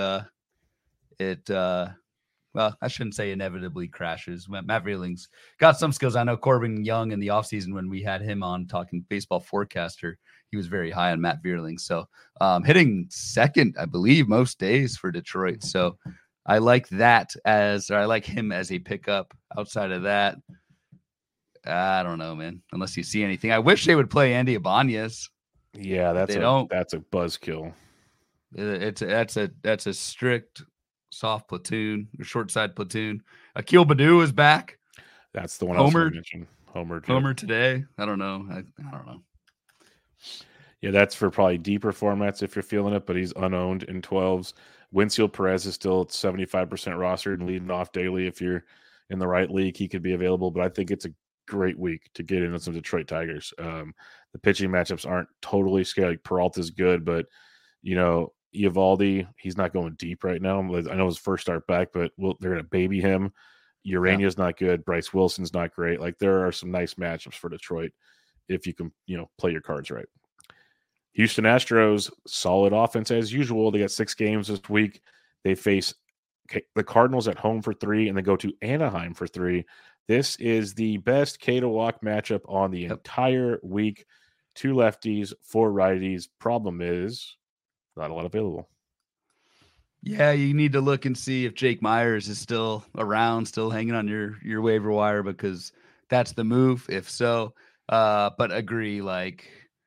well, I shouldn't say inevitably crashes. Matt Vierling's got some skills. I know Corbin Young in the offseason, when we had him on talking Baseball Forecaster, he was very high on Matt Vierling. So hitting second, I believe, most days for Detroit. So I like I like him as a pickup. Outside of that, I don't know, man. Unless you see anything, I wish they would play Andy Ibanez. Yeah, that's a buzzkill. That's a strict soft platoon or short side platoon. Akil Baddoo is back. That's the one I was going to mention. Homer today. I don't know. I don't know. Yeah, that's for probably deeper formats if you're feeling it, but he's unowned in 12s. Winfield Perez is still 75% rostered and leading off daily. If you're in the right league, he could be available, but I think it's a great week to get into some Detroit Tigers. The pitching matchups aren't totally scary. Like Peralta's good, but Eovaldi, he's not going deep right now. I know his first start back, but they're going to baby him. Urania's not good. Bryce Wilson's not great. Like, there are some nice matchups for Detroit if you can, play your cards right. Houston Astros, solid offense as usual. They got 6 games this week. They face the Cardinals at home for 3, and they go to Anaheim for 3. This is the best K to walk matchup on the entire week. 2 lefties, 4 righties. Problem is, not a lot available. Yeah, you need to look and see if Jake Myers is still around, still hanging on your waiver wire, because that's the move. If so, but agree, like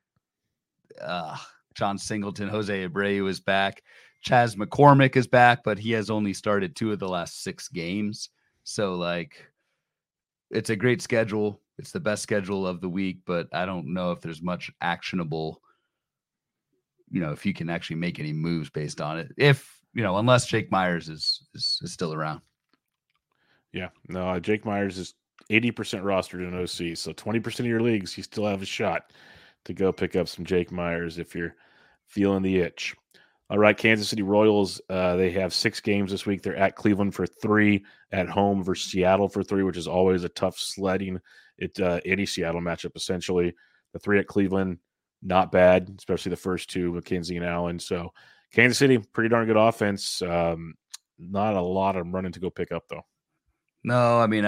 John Singleton, Jose Abreu is back. Chas McCormick is back, but he has only started 2 of the last 6 games. So, like, it's a great schedule. It's the best schedule of the week, but I don't know if there's much actionable, if you can actually make any moves based on it. If, unless Jake Myers is still around. Yeah, no, Jake Myers is 80% rostered in OC. So 20% of your leagues, you still have a shot to go pick up some Jake Myers if you're feeling the itch. All right, Kansas City Royals, they have 6 games this week. They're at Cleveland for 3, at home versus Seattle for 3, which is always a tough sledding. Any Seattle matchup, essentially. The 3 at Cleveland, not bad, especially the first 2, McKenzie and Allen. So Kansas City, pretty darn good offense. Not a lot of running to go pick up, though. No, I mean,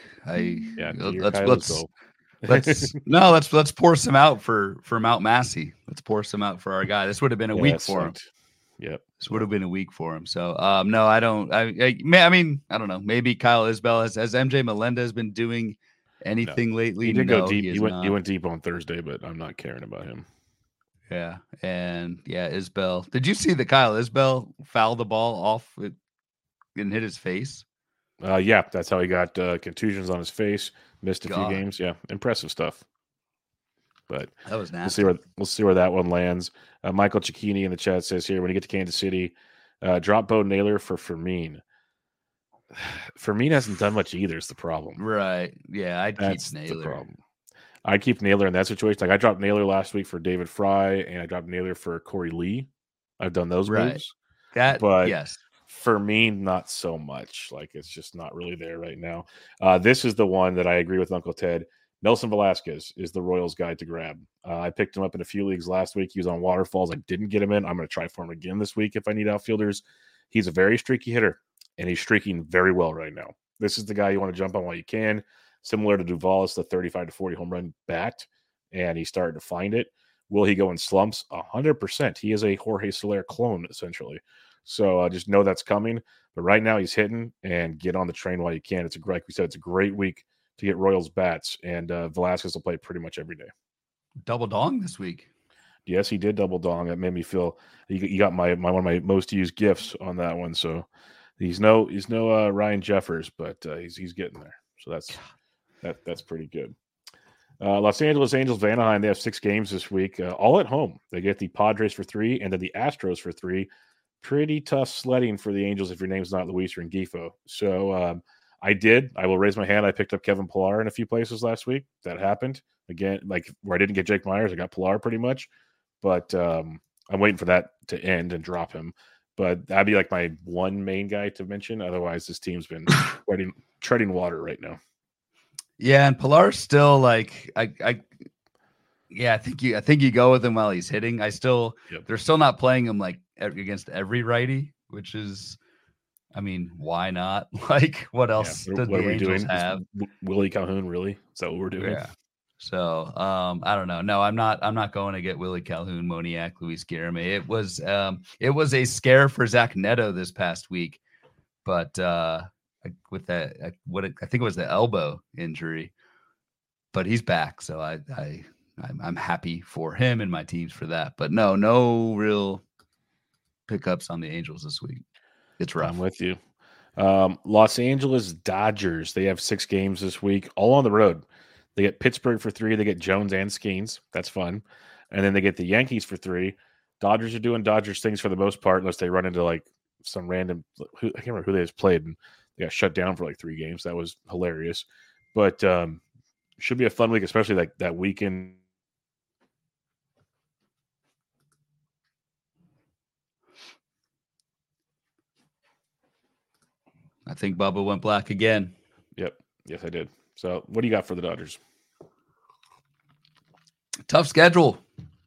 let's pour some out for Mount Massey. Let's pour some out for our guy. This would have been a week for him. Yep. This would have been a week for him. So, no, I don't. I mean, I don't know. Maybe Kyle Isbell has MJ Melendez been doing anything lately? He did go deep. He went deep on Thursday, but I'm not caring about him. Yeah, and Isbell. Did you see that Kyle Isbell fouled the ball off and hit his face? Yeah, that's how he got contusions on his face. Missed a few games. Yeah, impressive stuff. But that was nasty. We'll see where that one lands. Michael Cicchini in the chat says here, when you get to Kansas City, drop Bo Naylor for Fermin. Fermin hasn't done much either. Is the problem? Right? Yeah, I'd keep Naylor. The problem. I keep Naylor in that situation. Like, I dropped Naylor last week for David Fry, and I dropped Naylor for Corey Lee. I've done those moves. Yes. Fermin, not so much. Like, it's just not really there right now. This is the one that I agree with Uncle Ted. Nelson Velasquez is the Royals guy to grab. I picked him up in a few leagues last week. He was on Waterfalls. I didn't get him in. I'm going to try for him again this week if I need outfielders. He's a very streaky hitter, and he's streaking very well right now. This is the guy you want to jump on while you can. Similar to Duvall, it's the 35 to 40 home run bat, and he's starting to find it. Will he go in slumps? 100%. He is a Jorge Soler clone, essentially. So just know that's coming. But right now he's hitting, and get on the train while you can. Like we said, it's a great week to get Royals bats, and Velasquez will play pretty much every day. Double dong this week. Yes, he did double dong. That made me feel you got my one of my most used gifts on that one. So he's no Ryan Jeffers, but he's getting there. So that's pretty good. Los Angeles Angels, Anaheim, they have 6 games this week, all at home. They get the Padres for 3 and then the Astros for 3. Pretty tough sledding for the Angels if your name's not Luis Rengifo. So I will raise my hand. I picked up Kevin Pillar in a few places last week. That happened. Again, like where I didn't get Jake Myers, I got Pillar pretty much. But I'm waiting for that to end and drop him. But that'd be like my one main guy to mention. Otherwise, this team's been treading water right now. Yeah, and Pillar's still like I think you go with him while he's hitting. They're still not playing him like against every righty, which is, I mean, why not? Like, what else did the Angels have? Willie Calhoun, really? Is that what we're doing? Yeah. So I don't know. No, I'm not going to get Willie Calhoun, Moniak, Luis Guillorme. It was a scare for Zach Neto this past week, but with that, I think it was the elbow injury, but he's back, so I'm happy for him and my teams for that. But no real pickups on the Angels this week. It's rough. I'm with you. Los Angeles Dodgers, they have 6 games this week, all on the road. They get Pittsburgh for 3. They get Jones and Skeens. That's fun. And then they get the Yankees for 3. Dodgers are doing Dodgers things for the most part, unless they run into like some random – I can't remember who they just played, and they got shut down for like 3 games. That was hilarious. But should be a fun week, especially like that weekend. I think Bubba went black again. Yep. Yes, I did. So what do you got for the Dodgers? Tough schedule.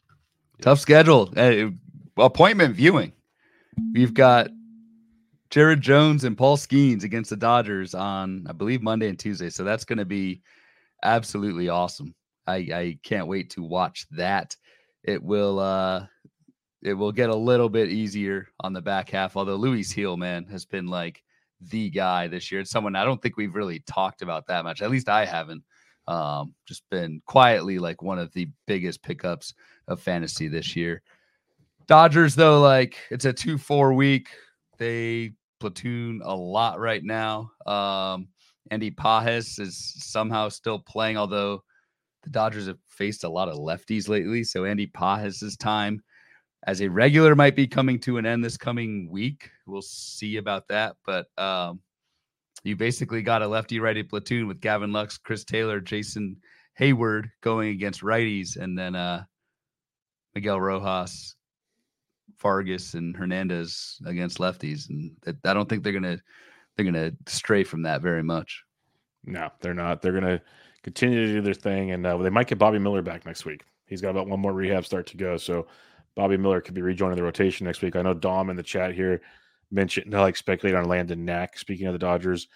Appointment viewing. We've got Jared Jones and Paul Skeens against the Dodgers on, I believe, Monday and Tuesday. So that's going to be absolutely awesome. I can't wait to watch that. It will get a little bit easier on the back half, although Luis Heel, man, has been like the guy this year. It's someone I don't think we've really talked about that much. At least I haven't. Just been quietly like one of the biggest pickups of fantasy this year. Dodgers, though, like it's a 2-4 week. They platoon a lot right now. Andy Pages is somehow still playing, although the Dodgers have faced a lot of lefties lately. So Andy Pages' time as a regular might be coming to an end this coming week. We'll see about that. But you basically got a lefty-righty platoon with Gavin Lux, Chris Taylor, Jason Hayward going against righties, and then Miguel Rojas, Vargas, and Hernandez against lefties. And I don't think they're gonna stray from that very much. No, they're not. They're gonna continue to do their thing, and they might get Bobby Miller back next week. He's got about one more rehab start to go, so Bobby Miller could be rejoining the rotation next week. I know Dom in the chat here mentioned speculate on Landon Knack. Speaking of the Dodgers,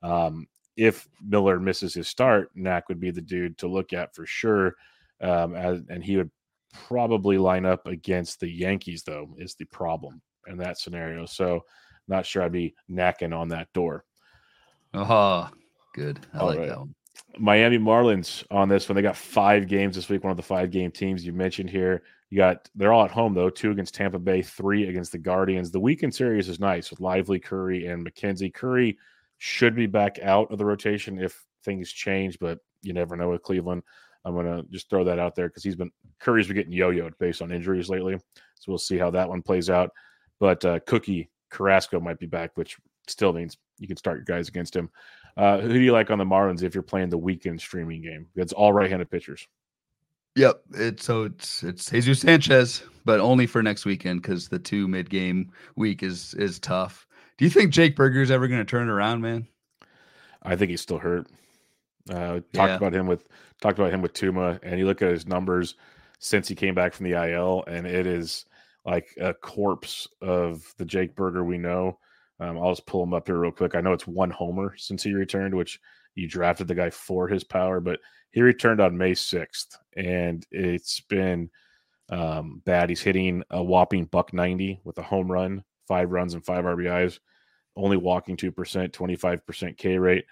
if Miller misses his start, Knack would be the dude to look at for sure, and he would probably line up against the Yankees, though, is the problem in that scenario. So not sure I'd be knacking on that door. Oh, good. I like that one. Miami Marlins on this one. They got 5 games this week, one of the 5-game teams you mentioned here. They're all at home, though, 2 against Tampa Bay, 3 against the Guardians. The weekend series is nice with Lively, Curry, and McKenzie. Curry should be back out of the rotation if things change, but you never know with Cleveland. I'm going to just throw that out there because Curry's been getting yo-yoed based on injuries lately. So we'll see how that one plays out. But Cookie Carrasco might be back, which still means you can start your guys against him. Who do you like on the Marlins if you're playing the weekend streaming game? It's all right-handed pitchers. Yep. It's Jesus Sanchez, but only for next weekend because the 2 mid-game week is tough. Do you think Jake Burger's ever going to turn it around, man? I think he's still hurt. Talked about him with Tuma, and you look at his numbers since he came back from the IL, and it is like a corpse of the Jake Burger we know. I'll just pull him up here real quick. I know it's 1 homer since he returned, which you drafted the guy for his power, but he returned on May 6th, and it's been bad. He's hitting a whopping $190 with a home run, 5 runs and 5 RBIs, only walking 2%, 25% K rate,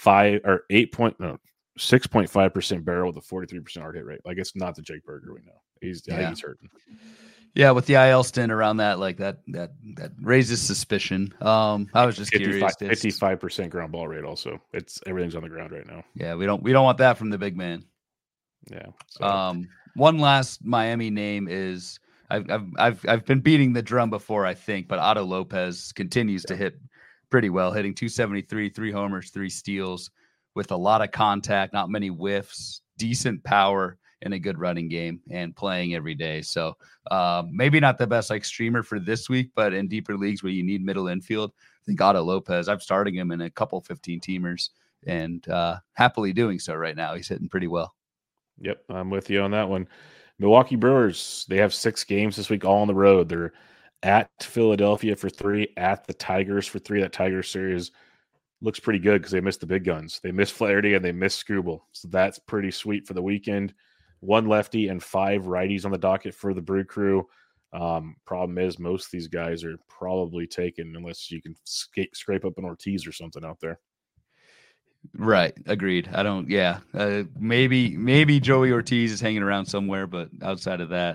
6.5% barrel with a 43% hard hit rate. Like, it's not the Jake Burger we know. I think he's hurting. Yeah, with the IL stint around that, like that raises suspicion. I was just curious. 55% ground ball rate. Also, everything's on the ground right now. Yeah, we don't want that from the big man. Yeah. So. One last Miami name is I've been beating the drum before, I think, but Otto Lopez continues to hit pretty well, hitting 273, 3 homers, 3 steals with a lot of contact, not many whiffs, decent power, and a good running game, and playing every day. So maybe not the best like streamer for this week, but in deeper leagues where you need middle infield, I think Otto Lopez, I'm starting him in a couple 15 teamers and happily doing so right now. He's hitting pretty well. Yep, I'm with you on that one. Milwaukee Brewers, they have 6 games this week all on the road. They're at Philadelphia for 3, at the Tigers for 3. That Tigers series looks pretty good because they missed the big guns. They missed Flaherty and they missed Skubal. So that's pretty sweet for the weekend. 1 lefty and 5 righties on the docket for the Brew Crew. Problem is most of these guys are probably taken unless you can scrape up an Ortiz or something out there. Right. Agreed. I don't. Yeah. Maybe Joey Ortiz is hanging around somewhere, but outside of that,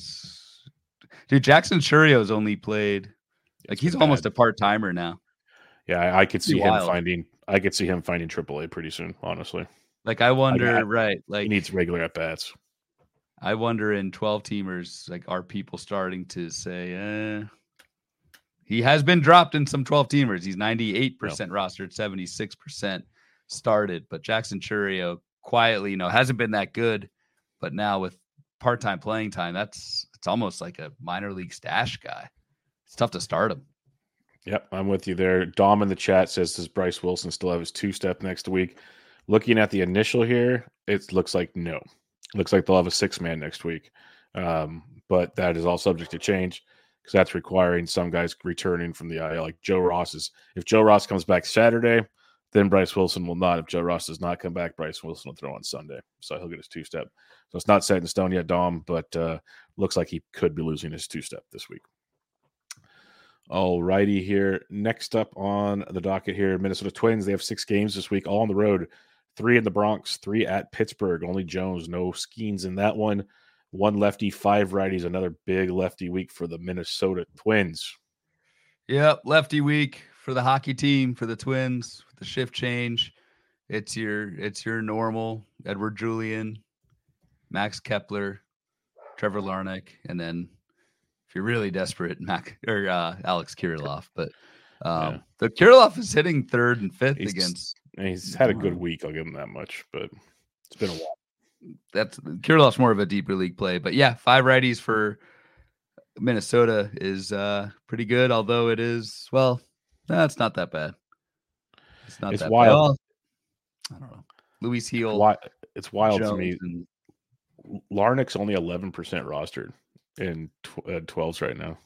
Jackson Churrio's only played he's almost a part timer now. Yeah, I could see him finding AAA pretty soon. Honestly, I wonder. Right. He needs regular at bats. I wonder in 12 teamers, are people starting to say, he has been dropped in some 12 teamers. He's 98% rostered, 76% started, but Jackson Chourio quietly, hasn't been that good, but now with part-time playing time, it's almost like a minor league stash guy. It's tough to start him. Yep, I'm with you there. Dom in the chat says, does Bryce Wilson still have his 2-step next week? Looking at the initial here, it looks like no. It looks like they'll have a 6-man next week. But that is all subject to change because that's requiring some guys returning from the IL, like Joe Ross. If Joe Ross comes back Saturday, then Bryce Wilson will not. If Joe Ross does not come back, Bryce Wilson will throw on Sunday. So he'll get his 2-step. So it's not set in stone yet, Dom, but looks like he could be losing his 2-step this week. All righty here. Next up on the docket here, Minnesota Twins. They have 6 games this week, all on the road. 3 in the Bronx, 3 at Pittsburgh. Only Jones, no Skeens in that one. 1 lefty, 5 righties. Another big lefty week for the Minnesota Twins. Yep, lefty week for the hockey team, for the Twins, with the shift change. It's your normal Edward Julian, Max Kepler, Trevor Larnach, and then if you're really desperate, Alex Kirilloff. But the Kirilloff is hitting 3rd and 5th against. He's had a good week. I'll give him that much, but it's been a while. Kirilloff's more of a deeper league play, but yeah, 5 righties for Minnesota is pretty good. Although it is, it's not that bad. It's not that wild. Bad. I don't know. Luis Heel. It's wild to me. Larnach's only 11% rostered in 12s right now.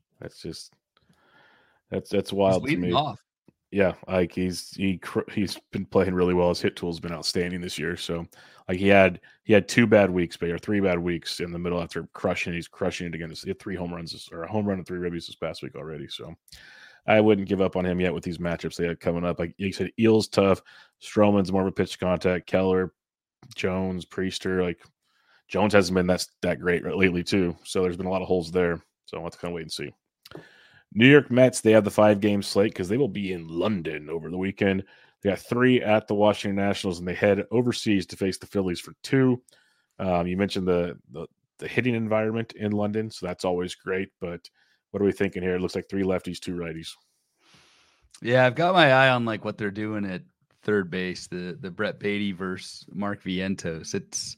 That's wild to me. Off. Yeah, he's been playing really well. His hit tool's been outstanding this year. So he had 2 bad weeks, or 3 bad weeks in the middle after crushing. He's crushing it again. He had 3 home runs or a home run and 3 ribbies this past week already. So I wouldn't give up on him yet with these matchups they have coming up. Like you said, Eel's tough. Stroman's more of a pitch contact. Keller, Jones, Priester. Jones hasn't been that great lately too. So there's been a lot of holes there. So I'll have to kind of wait and see. New York Mets, they have the 5-game slate because they will be in London over the weekend. They got 3 at the Washington Nationals, and they head overseas to face the Phillies for 2. You mentioned the hitting environment in London, so that's always great. But what are we thinking here? It looks like 3 lefties, 2 righties. Yeah, I've got my eye on what they're doing at third base, the Brett Beatty versus Mark Vientos.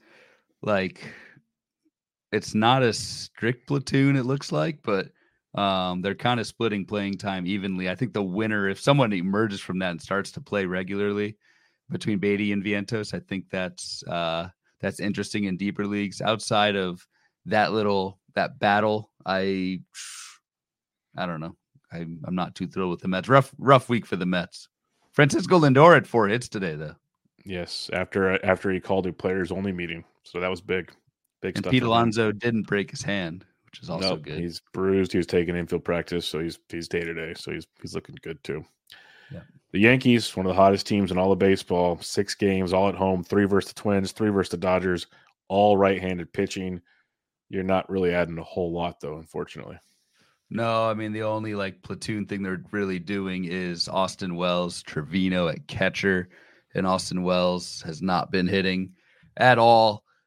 It's not a strict platoon, it looks like, but they're kind of splitting playing time evenly. I think the winner, if someone emerges from that and starts to play regularly between Beatty and Vientos, I think that's interesting in deeper leagues. Outside of that battle, I don't know. I'm not too thrilled with the Mets. Rough week for the Mets. Francisco Lindor had 4 hits today, though. Yes, after he called a players only meeting, so that was big and stuff. Pete Alonso didn't break his hand, which is also good. He's bruised. He was taking infield practice, so he's day-to-day, so he's looking good too. Yeah. The Yankees, one of the hottest teams in all of baseball, 6 games, all at home, 3 versus the Twins, 3 versus the Dodgers, all right-handed pitching. You're not really adding a whole lot, though, unfortunately. No, I mean, the only platoon thing they're really doing is Austin Wells, Trevino at catcher, and Austin Wells has not been hitting at all.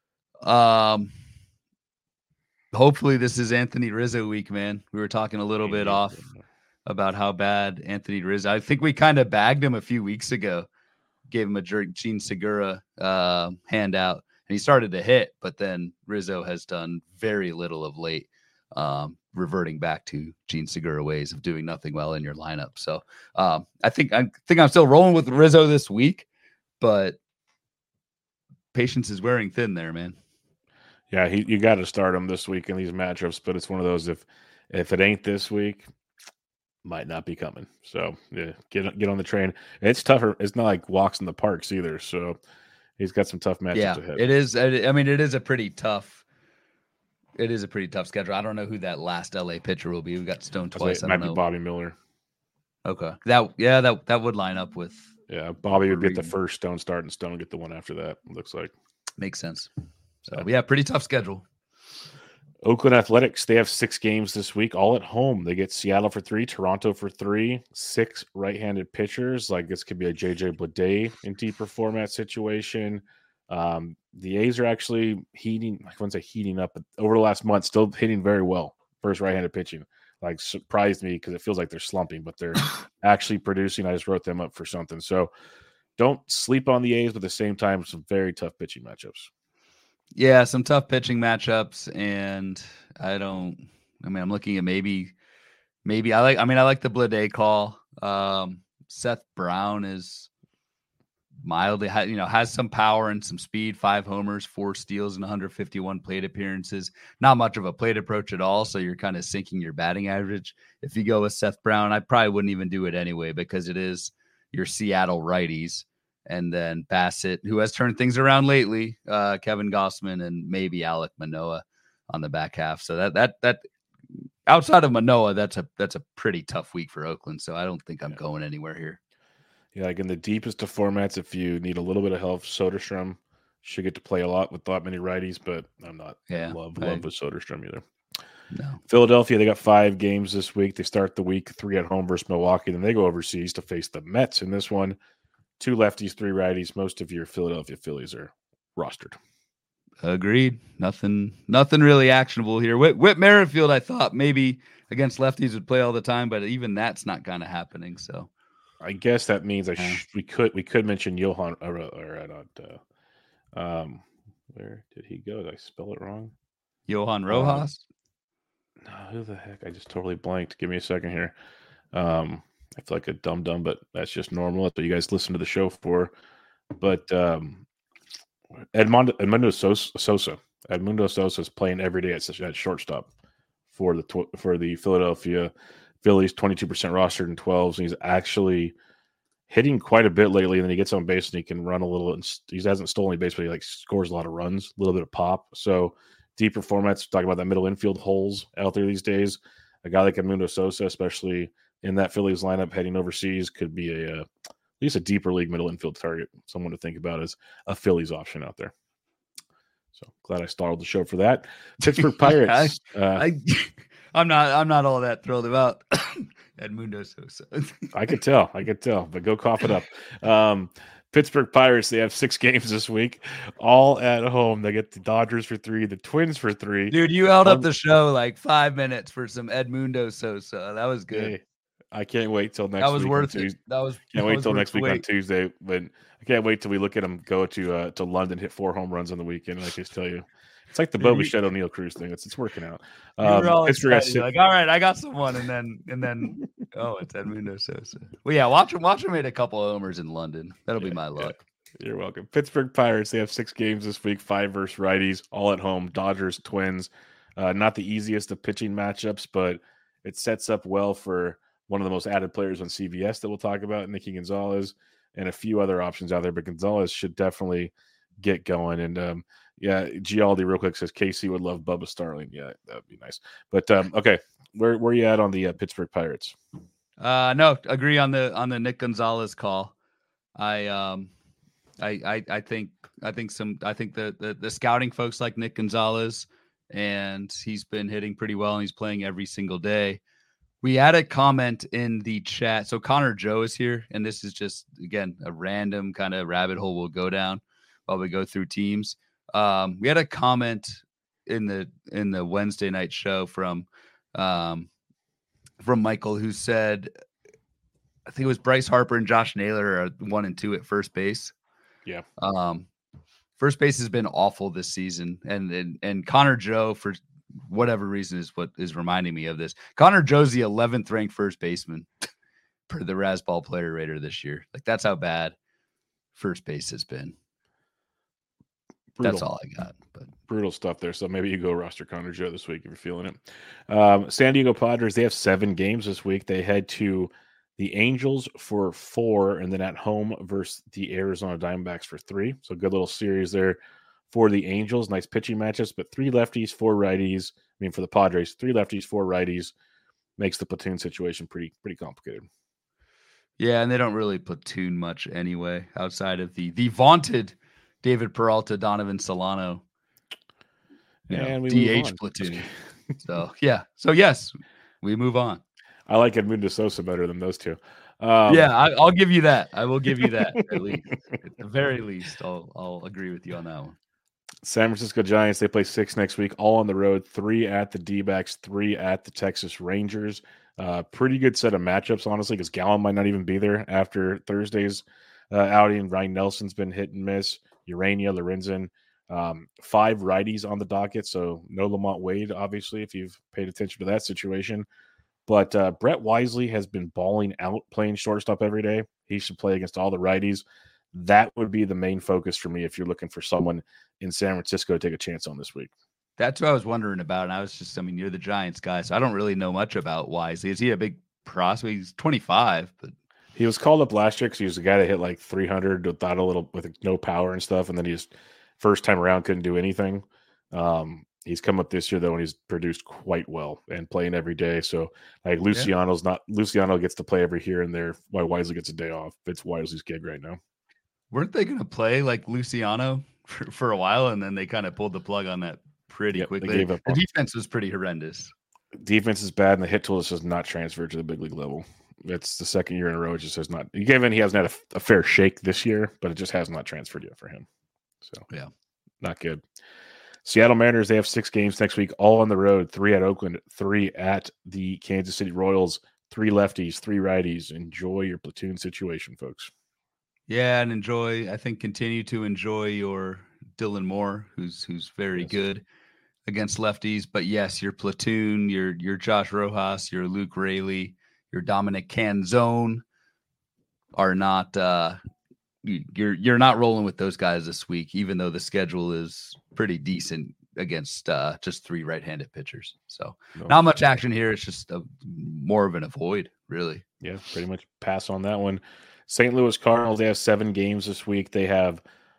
hopefully this is Anthony Rizzo week, man. We were talking a little bit off about how bad Anthony Rizzo. I think we kind of bagged him a few weeks ago, gave him a Gene Segura handout, and he started to hit, but then Rizzo has done very little of late, reverting back to Gene Segura ways of doing nothing well in your lineup. So I think I'm still rolling with Rizzo this week, but patience is wearing thin there, man. Yeah, you got to start him this week in these matchups, but it's one of those if it ain't this week, might not be coming. So yeah, get on the train. It's tougher. It's not like walks in the parks either. So he's got some tough matchups ahead. It is. I mean, it is a pretty tough. It is a pretty tough schedule. I don't know who that last LA pitcher will be. We got stoned twice. It might be Bobby Miller. Okay. That would line up with. Yeah, Bobby would get the first Stone start, and Stone get the one after that. Looks like makes sense. So yeah, pretty tough schedule. Oakland Athletics, they have 6 games this week, all at home. They get Seattle for 3, Toronto for 3, 6 right-handed pitchers. Like this could be a JJ Bleday in deeper format situation. The A's are actually heating up, but over the last month, still hitting very well. First right-handed pitching, like surprised me because it feels like they're slumping, but they're actually producing. I just wrote them up for something. So don't sleep on the A's, but at the same time, some very tough pitching matchups. Yeah, some tough pitching matchups, and I'm looking at maybe I like the Bleday call. Seth Brown is mildly, has some power and some speed, 5 homers, 4 steals, and 151 plate appearances. Not much of a plate approach at all, so you're kind of sinking your batting average. If you go with Seth Brown, I probably wouldn't even do it anyway because it is your Seattle righties. And then Bassett, who has turned things around lately, Kevin Gossman, and maybe Alek Manoah on the back half. So that outside of Manoah, that's a pretty tough week for Oakland. So I don't think I'm going anywhere here. Yeah, like in the deepest of formats, if you need a little bit of help, Soderstrom should get to play a lot with that many righties, but I'm not love with Soderstrom either. No. Philadelphia, they got 5 games this week. They start the week 3 at home versus Milwaukee, then they go overseas to face the Mets in this one. 2 lefties, 3 righties. Most of your Philadelphia Phillies are rostered. Agreed. Nothing really actionable here. Whit Merrifield, I thought maybe against lefties would play all the time, but even that's not kind of happening. So I guess that means we could mention Johan where did he go? Did I spell it wrong? Johan Rojas? No, who the heck? I just totally blanked. Give me a second here. I feel like a dum-dum, but that's just normal. That's what you guys listen to the show for. But Edmundo Sosa. Edmundo Sosa is playing every day at shortstop for the Philadelphia Phillies, 22% rostered in 12s. And he's actually hitting quite a bit lately. And then he gets on base and he can run a little. He hasn't stolen any base, but he scores a lot of runs, a little bit of pop. So deeper formats, talking about that middle infield holes out there these days. A guy like Edmundo Sosa, especially in that Phillies lineup heading overseas, could be at least a deeper league middle infield target. Someone to think about as a Phillies option out there. So glad I started the show for that. Pittsburgh Pirates. I'm not all that thrilled about Edmundo Sosa. I could tell, but go cough it up. Pittsburgh Pirates, they have 6 games this week, all at home. They get the Dodgers for 3, the Twins for 3. Dude, you held up the show like 5 minutes for some Edmundo Sosa. That was good. Hey, I can't wait till next week. That was worth it. Can't wait till next week on Tuesday. But I can't wait till we look at him go to London, hit 4 home runs on the weekend. I can just tell you, it's like the Bo Bichette O'Neal Cruz thing. It's working out. Pittsburgh like, all right, I got someone, and then oh, it's Edmundo Sosa. Well, yeah, watch him hit a couple of homers in London. That'll be my luck. Yeah. You're welcome. Pittsburgh Pirates, they have 6 games this week, 5 versus righties, all at home. Dodgers, Twins. Not the easiest of pitching matchups, but it sets up well for one of the most added players on CBS that we'll talk about, Nicky Gonzalez, and a few other options out there. But Gonzalez should definitely get going. And Gialdi real quick says KC would love Bubba Starling. Yeah, that would be nice. But okay, where are you at on the Pittsburgh Pirates? No, agree on the Nick Gonzalez call. I think the scouting folks like Nick Gonzalez, and he's been hitting pretty well, and he's playing every single day. We had a comment in the chat. So Connor Joe is here, and this is just, again, a random kind of rabbit hole we'll go down while we go through teams. We had a comment in the Wednesday night show from Michael, who said, I think it was Bryce Harper and Josh Naylor are 1 and 2 at first base. Yeah. First base has been awful this season, and Connor Joe, for whatever reason, is what is reminding me of this. Connor Joe's the 11th ranked first baseman per the Razzball Player Rater this year. Like, that's how bad first base has been. Brutal. That's all I got. But brutal stuff there. So maybe you go roster Connor Joe this week if you're feeling it. San Diego Padres, they have 7 games this week. They head to the Angels for 4, and then at home versus the Arizona Diamondbacks for 3. So good little series there for the Angels. Nice pitching matchups, but 3 lefties, 4 righties. I mean, for the Padres, 3 lefties, 4 righties makes the platoon situation pretty complicated. Yeah, and they don't really platoon much anyway, outside of the vaunted David Peralta, Donovan Solano, DH platoon. So yes, we move on. I like Edmundo Sosa better than those two. I'll give you that. I will give you that at least. At the very least, I'll agree with you on that one. San Francisco Giants, they play 6 next week, all on the road, 3 at the D-backs, 3 at the Texas Rangers. Pretty good set of matchups, honestly, because Gallen might not even be there after Thursday's outing. Ryan Nelson's been hit and miss. Urania, Lorenzen, 5 righties on the docket, so no Lamont Wade, obviously, if you've paid attention to that situation. But Brett Wisely has been balling out, playing shortstop every day. He should play against all the righties. That would be the main focus for me if you're looking for someone in San Francisco to take a chance on this week. That's what I was wondering about. And I was just, you're the Giants guy, so I don't really know much about Wisely. Is he a big prospect? He's 25, but he was called up last year because he was the guy that hit like 300 without with no power and stuff. And then he's first time around couldn't do anything. He's come up this year though, and he's produced quite well and playing every day. So like Luciano gets to play every here and there while Wisely gets a day off. It's Wisely's gig right now. Weren't they going to play like Luciano for a while, and then they kind of pulled the plug on that pretty quickly? The defense was pretty horrendous. Defense is bad, and the hit tool is just not transferred to the big league level. It's the second year in a row. It just has not. Given he hasn't had a fair shake this year, but it just has not transferred yet for him. So yeah, not good. Seattle Mariners, they have 6 games next week, all on the road, 3 at Oakland, 3 at the Kansas City Royals, 3 lefties, 3 righties. Enjoy your platoon situation, folks. Yeah, and continue to enjoy your Dylan Moore, who's very good against lefties. But yes, your platoon, your Josh Rojas, your Luke Raley, your Dominic Canzone are not you're not rolling with those guys this week, even though the schedule is pretty decent against just 3 right-handed pitchers. So not much action here. It's just more of an avoid, really. Yeah, pretty much pass on that one. St. Louis Cardinals, they have 7 games this week. They have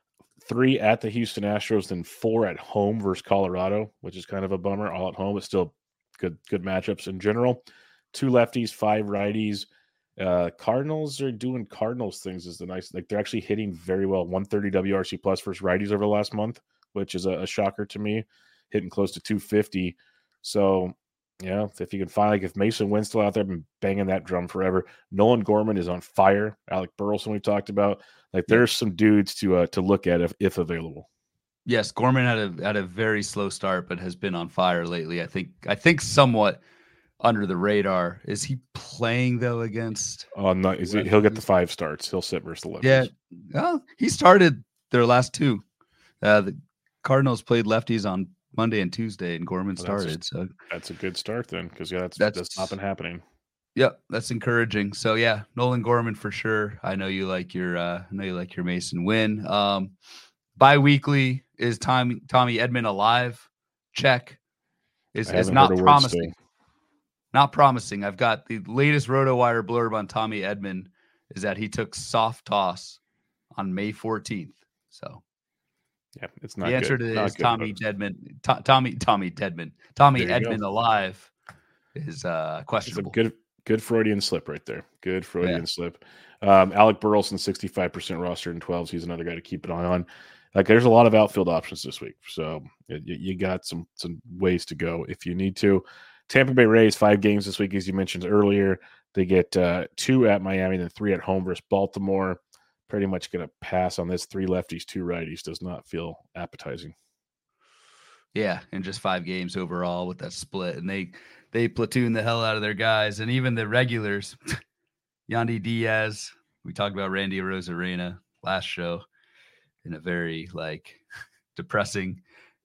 3 at the Houston Astros, then 4 at home versus Colorado, which is kind of a bummer. All at home, but still good matchups in general. 2 lefties, 5 righties. Cardinals are doing Cardinals things. Is the nice, like they're actually hitting very well. 130 WRC plus versus righties over the last month, which is a shocker to me. Hitting close to 250. So yeah, if you can find, like, if Mason Wynn's still out there, been banging that drum forever. Nolan Gorman is on fire. Alec Burleson we talked about. Like there's some dudes to look at if available. Yes, Gorman had a very slow start, but has been on fire lately. I think somewhat under the radar. Is he playing though against? Oh no, he'll get the 5 starts. He'll sit versus the lefties. Yeah, well, he started their last 2. The Cardinals played lefties on Monday and Tuesday, and Gorman started. So that's a good start then, because that's not been happening. Yep, that's encouraging. So yeah, Nolan Gorman for sure. I know you like your Mason Wynn. Bi-weekly, is Tommy Edman alive? Check. Is not promising. Not promising. I've got the latest RotoWire blurb on Tommy Edman is that he took soft toss on May 14th. So yeah, it's not. The answer good. to this Tommy Edman. Tommy Edman alive is questionable. It's a good Freudian slip right there. Good Freudian slip. Alec Burleson, 65% rostered in 12s. He's another guy to keep an eye on. Like there's a lot of outfield options this week, so you got some ways to go if you need to. Tampa Bay Rays, 5 games this week, as you mentioned earlier. They get 2 at Miami, then 3 at home versus Baltimore. Pretty much going to pass on this. 3 lefties, 2 righties. Does not feel appetizing. Yeah, in just 5 games overall with that split. And they platoon the hell out of their guys. And even the regulars, Yandy Diaz, we talked about Randy Arozarena last show in a very depressing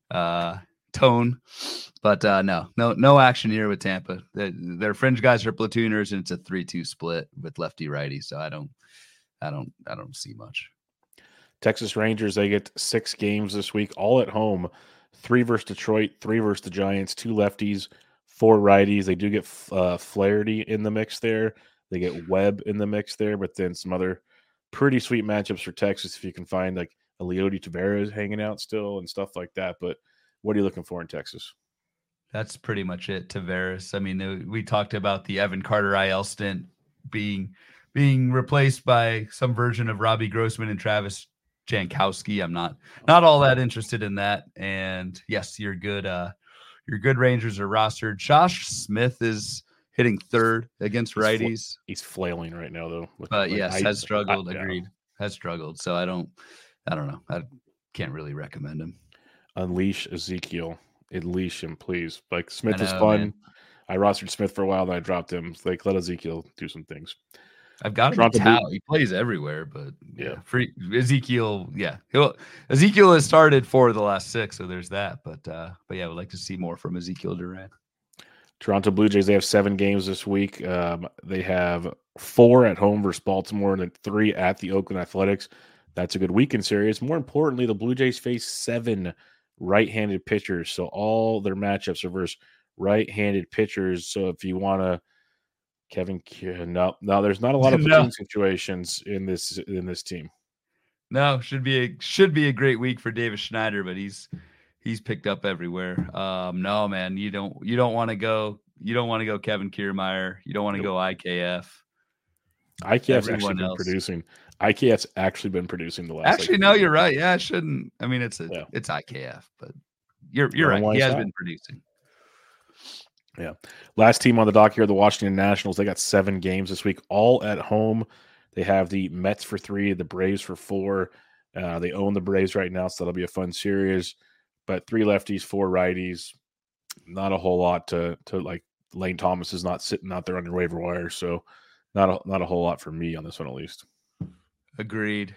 tone. But no action here with Tampa. Their fringe guys are platooners, and it's a 3-2 split with lefty righty. So I don't see much. Texas Rangers, they get 6 games this week, all at home. 3 versus Detroit, 3 versus the Giants, 2 lefties, 4 righties. They do get Flaherty in the mix there. They get Webb in the mix there, but then some other pretty sweet matchups for Texas if you can find like a Leody Taveras hanging out still and stuff like that. But what are you looking for in Texas? That's pretty much it. Tavares. I mean, we talked about the Evan Carter IL stint being replaced by some version of Robbie Grossman and Travis Jankowski. I'm not all that interested in that. And yes, your good Rangers are rostered. Josh Smith is hitting third against righties. He's flailing right now though. But yes, has struggled. Agreed. Has struggled. So I don't know. I can't really recommend him. Unleash Ezekiel. Unleash him, please. Like Smith is fun. Man. I rostered Smith for a while, then I dropped him. Like let Ezekiel do some things. I've got him. He plays everywhere, but free Ezekiel. Yeah, Ezekiel has started 4 of the last 6, so there's that. But yeah, I would like to see more from Ezekiel Duran. Toronto Blue Jays, they have 7 games this week. They have 4 at home versus Baltimore and then 3 at the Oakland Athletics. That's a good weekend series. More importantly, the Blue Jays face 7 right-handed pitchers, so all their matchups are versus right-handed pitchers. So if you want to Kevin, no, there's not a lot of platoon situations in this team. No, should be a great week for Davis Schneider, but he's picked up everywhere. No, man, you don't want to go Kevin Kiermaier. You don't want to go IKF. IKF's actually been producing. IKF's actually been producing the last. Actually, no, you're right. Yeah, I shouldn't. I mean, it's IKF, but you're right. He has been producing. Yeah. Last team on the dock here, the Washington Nationals. They got 7 games this week, all at home. They have the Mets for 3, the Braves for 4. They own the Braves right now, so that'll be a fun series. But 3 lefties, 4 righties. Not a whole lot to like. Lane Thomas is not sitting out there on your waiver wire, so not a whole lot for me on this one at least. Agreed.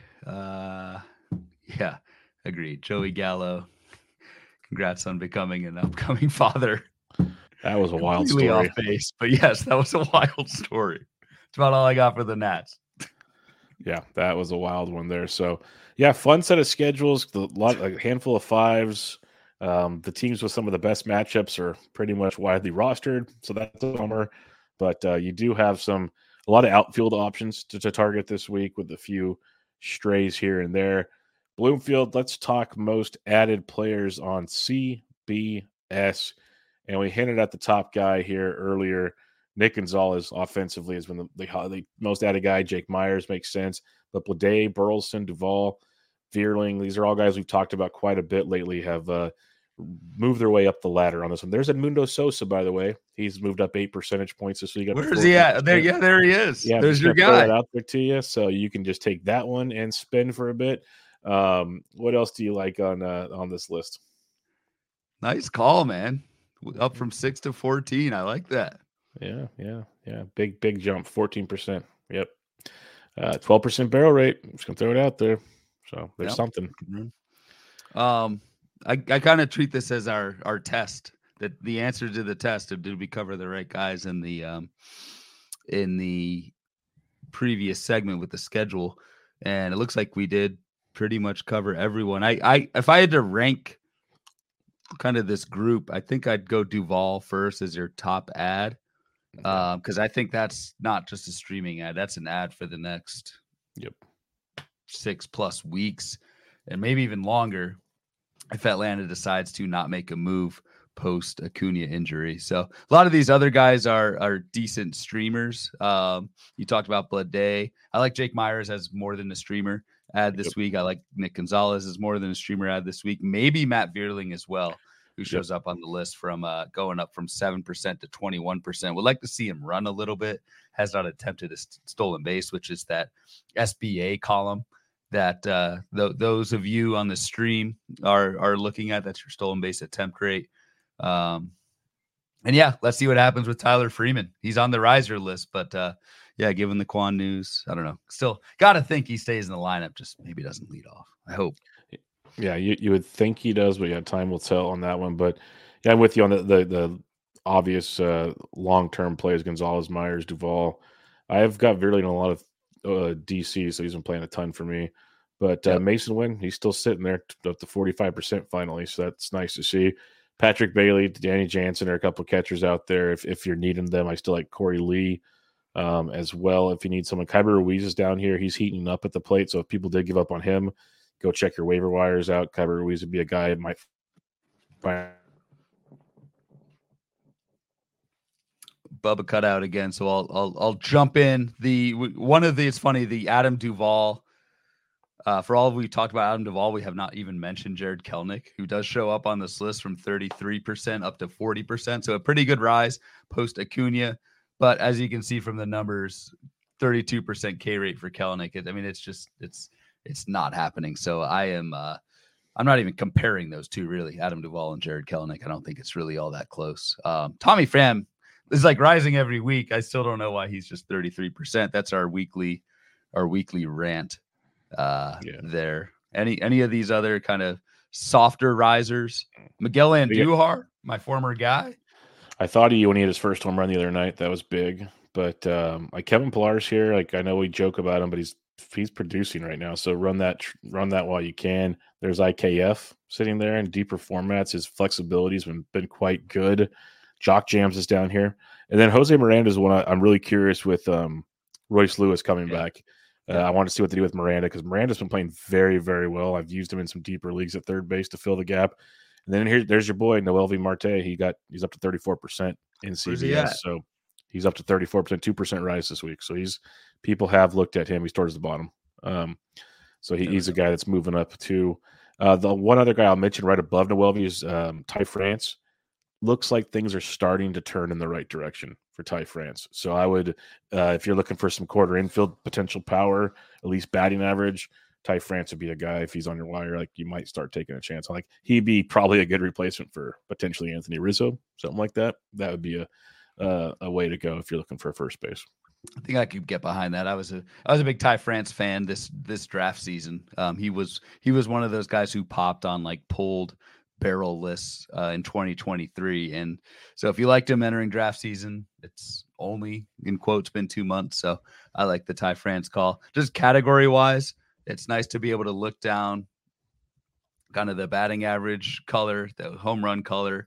Yeah, agreed. Joey Gallo, congrats on becoming an upcoming father. That was a wild story. Off base, but yes, that was a wild story. It's about all I got for the Nats. Yeah, that was a wild one there. So, yeah, fun set of schedules. A handful of 5s. The teams with some of the best matchups are pretty much widely rostered, so that's a bummer. But you do have a lot of outfield options to target this week with a few strays here and there. Bloomfield, let's talk most added players on CBS. And we hinted at the top guy here earlier. Nick Gonzalez offensively has been the most added guy. Jake Myers makes sense. But Bleday, Burleson, Duvall, Vierling, these are all guys we've talked about quite a bit lately, have moved their way up the ladder on this one. There's Edmundo Sosa, by the way. He's moved up 8 percentage points this week. Where is he at? There he is. Yeah, there's your guy. Throw it out there to you, so you can just take that one and spin for a bit. What else do you like on this list? Nice call, man. Up from 6 to 14. I like that. Yeah. Big jump, 14%. Yep. 12% barrel rate. I'm just gonna throw it out there. So there's something. I kind of treat this as our test. That the answer to the test of did we cover the right guys in the previous segment with the schedule, and it looks like we did pretty much cover everyone. If I had to rank kind of this group, I think I'd go Duvall first as your top ad, because I think that's not just a streaming ad, that's an ad for the next 6+ weeks and maybe even longer if Atlanta decides to not make a move post Acuna injury. So a lot of these other guys are decent streamers. You talked about Bleday. I like Jake Myers as more than a streamer ad this week. I like Nick Gonzalez as more than a streamer ad this week. Maybe Matt Vierling as well, who shows up on the list from going up from 7% to 21%. Would like to see him run a little bit. Has not attempted a stolen base, which is that SBA column that those of you on the stream are looking at. That's your stolen base attempt rate. And yeah, let's see what happens with Tyler Freeman. He's on the riser list, but yeah, given the Quan news, I don't know. Still got to think he stays in the lineup, just maybe doesn't lead off. I hope. Yeah, you would think he does, but yeah, time will tell on that one. But yeah, I'm with you on the obvious long-term plays, Gonzalez, Myers, Duvall. I've got Verlaine in a lot of DC, so he's been playing a ton for me. But Yep. Mason Wynn, he's still sitting there up to 45% finally, so that's nice to see. Patrick Bailey, Danny Jansen are a couple of catchers out there. If you're needing them, I still like Corey Lee as well. If you need someone, Kyber Ruiz is down here. He's heating up at the plate, so if people did give up on him, go check your waiver wires out. Kyber Ruiz would be a guy that might find. Bubba cut out again, so I'll jump in. It's funny, the Adam Duvall. For all we talked about Adam Duvall, we have not even mentioned Jared Kelenic, who does show up on this list from 33% up to 40%. So a pretty good rise post Acuna. But as you can see from the numbers, 32% K rate for Kelenic. I mean, it's not happening. So I'm not even comparing those two really, Adam Duvall and Jared Kelenic. I don't think it's really all that close. Tommy Pham is like rising every week. I still don't know why he's just 33%. That's our weekly rant. There. Any of these other kind of softer risers? Miguel Andujar, my former guy. I thought he when he had his first home run the other night. That was big. But like Kevin Pillar's here. Like I know we joke about him, but he's producing right now. So run that while you can. There's IKF sitting there in deeper formats. His flexibility has been quite good. Jock Jams is down here, and then Jose Miranda is one I'm really curious with. Royce Lewis coming back. I want to see what they do with Miranda because Miranda's been playing very, very well. I've used him in some deeper leagues at third base to fill the gap. And then there's your boy Noelvi Marte. He's up to 34% in CBS, so he's up to 34%, 2% rise this week. So people have looked at him. He's towards the bottom. So he's a guy that's moving up too. The one other guy I'll mention right above Noelvi is Ty France. Looks like things are starting to turn in the right direction for Ty France. So I would, if you're looking for some quarter infield potential power, at least batting average, Ty France would be a guy. If he's on your wire, like you might start taking a chance. Like he'd be probably a good replacement for potentially Anthony Rizzo, something like that. That would be a way to go if you're looking for a first base. I think I could get behind that. I was a big Ty France fan this draft season. He was one of those guys who popped on like pulled barrel lists in 2023. And so if you liked him entering draft season, it's only in quotes been 2 months. So I like the Ty France call. Just category wise, it's nice to be able to look down kind of the batting average color, the home run color,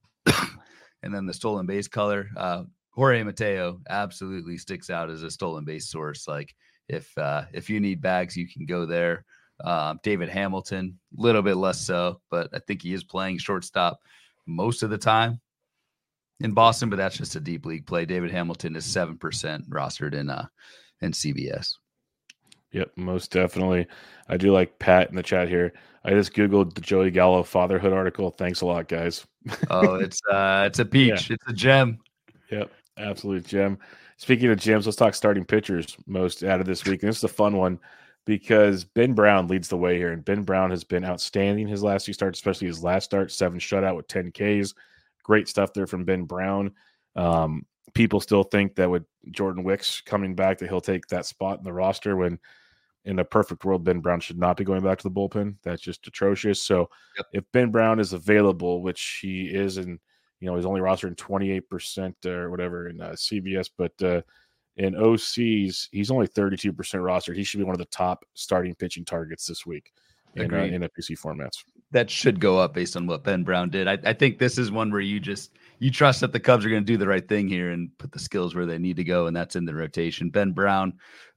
and then the stolen base color. Jorge Mateo absolutely sticks out as a stolen base source. Like if you need bags, you can go there. David Hamilton, a little bit less so, but I think he is playing shortstop most of the time in Boston, but that's just a deep league play. David Hamilton is 7% rostered in CBS. Yep, most definitely. I do like Pat in the chat here. I just Googled the Joey Gallo fatherhood article. Thanks a lot, guys. Oh, it's a peach. Yeah. It's a gem. Yep, absolute gem. Speaking of gems, let's talk starting pitchers most out of this week. And this is a fun one because Ben Brown leads the way here. And Ben Brown has been outstanding his last few starts, especially his last start, 7 shutout with 10 Ks. Great stuff there from Ben Brown. People still think that with Jordan Wicks coming back that he'll take that spot in the roster when in a perfect world, Ben Brown should not be going back to the bullpen. That's just atrocious. So if Ben Brown is available, which he is, and he's only rostered in 28% or whatever in CBS, but in OCs, he's only 32% rostered. He should be one of the top starting pitching targets this week in FPC formats. That should go up based on what Ben Brown did. I think this is one where you trust that the Cubs are going to do the right thing here and put the skills where they need to go, and that's in the rotation. Ben Brown,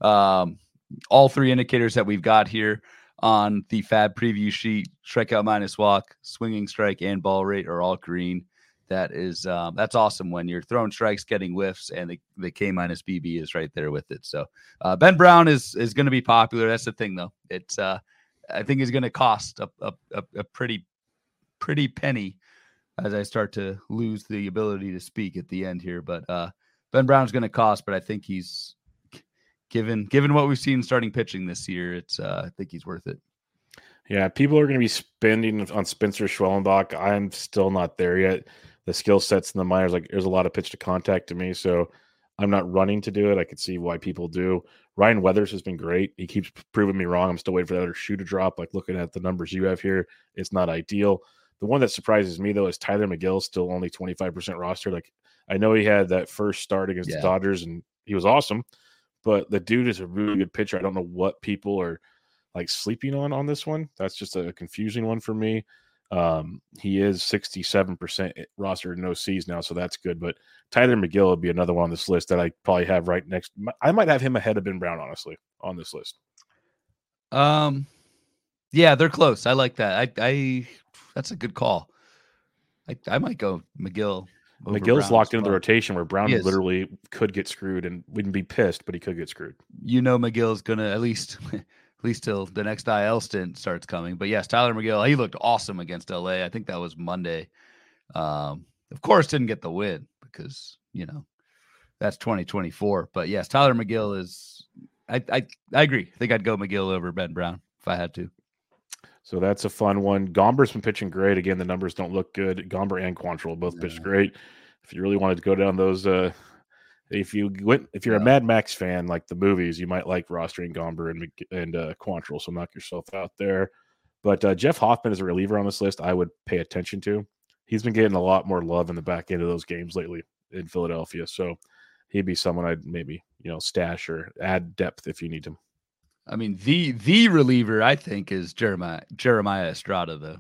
all 3 indicators that we've got here on the Fab preview sheet, strikeout minus walk, swinging strike, and ball rate are all green. That is that's awesome when you're throwing strikes, getting whiffs, and the K minus BB is right there with it. So Ben Brown is going to be popular. That's the thing, though. It's I think he's going to cost a pretty penny as I start to lose the ability to speak at the end here. But Ben Brown's going to cost, but I think he's given what we've seen starting pitching this year, it's I think he's worth it. Yeah, people are going to be spending on Spencer Schwellenbach. I'm still not there yet. The skill sets in the minors, like there's a lot of pitch to contact to me, so I'm not running to do it. I could see why people do. Ryan Weathers has been great. He keeps proving me wrong. I'm still waiting for the other shoe to drop. Like looking at the numbers you have here, it's not ideal. The one that surprises me though is Tyler McGill, still only 25% roster. Like I know he had that first start against the Dodgers and he was awesome, but the dude is a really good pitcher. I don't know what people are like sleeping on this one. That's just a confusing one for me. He is 67% roster no C's now, so that's good. But Tyler McGill would be another one on this list that I probably have right next. I might have him ahead of Ben Brown, honestly, on this list. Yeah, they're close. I like that. I that's a good call. I might go McGill. McGill's Brown locked into the rotation where Brown literally could get screwed and wouldn't be pissed, but he could get screwed. McGill's gonna at least till the next IL stint starts coming. But yes, Tyler McGill, he looked awesome against LA. I think that was Monday. Of course, didn't get the win because, that's 2024. But yes, Tyler McGill is, I agree. I think I'd go McGill over Ben Brown if I had to. So that's a fun one. Gomber's been pitching great. Again, the numbers don't look good. Gomber and Quantrill both pitched great. If you really wanted to go down those, if you're a Mad Max fan, like the movies, you might like rostering Gomber and Quantrill, so knock yourself out there. But Jeff Hoffman is a reliever on this list I would pay attention to. He's been getting a lot more love in the back end of those games lately in Philadelphia, so he'd be someone I'd maybe stash or add depth if you need him. I mean, the reliever I think is Jeremiah Estrada, though.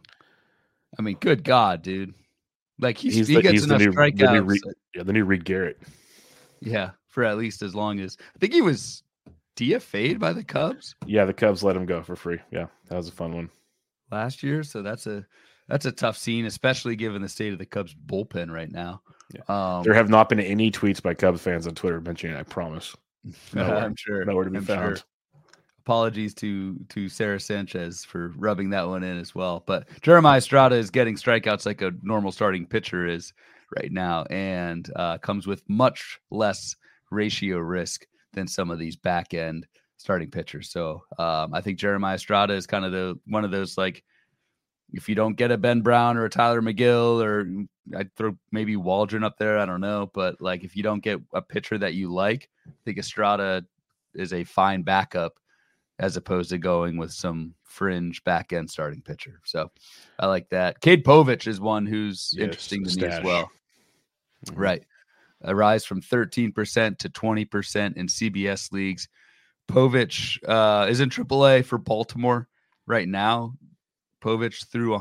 I mean, good God, dude! Like he gets enough strikeouts. The new Reed Garrett. Yeah, for at least as long as I think he was DFA'd by the Cubs. Yeah, the Cubs let him go for free. Yeah, that was a fun one last year. So that's a tough scene, especially given the state of the Cubs bullpen right now. Yeah. There have not been any tweets by Cubs fans on Twitter mentioning it, I promise. I'm sure. Nowhere to be found. Sure. Apologies to Sarah Sanchez for rubbing that one in as well. But Jeremiah Estrada is getting strikeouts like a normal starting pitcher is right now, and comes with much less ratio risk than some of these back end starting pitchers. So I think Jeremiah Estrada is kind of one of those, like, if you don't get a Ben Brown or a Tyler McGill, or I'd throw maybe Waldron up there, I don't know, but like if you don't get a pitcher that you like, I think Estrada is a fine backup as opposed to going with some fringe back end starting pitcher. So I like that. Cade Povich is one who's interesting to me as well. Mm-hmm. Right. A rise from 13% to 20% in CBS leagues. Povich is in AAA for Baltimore right now. Povich threw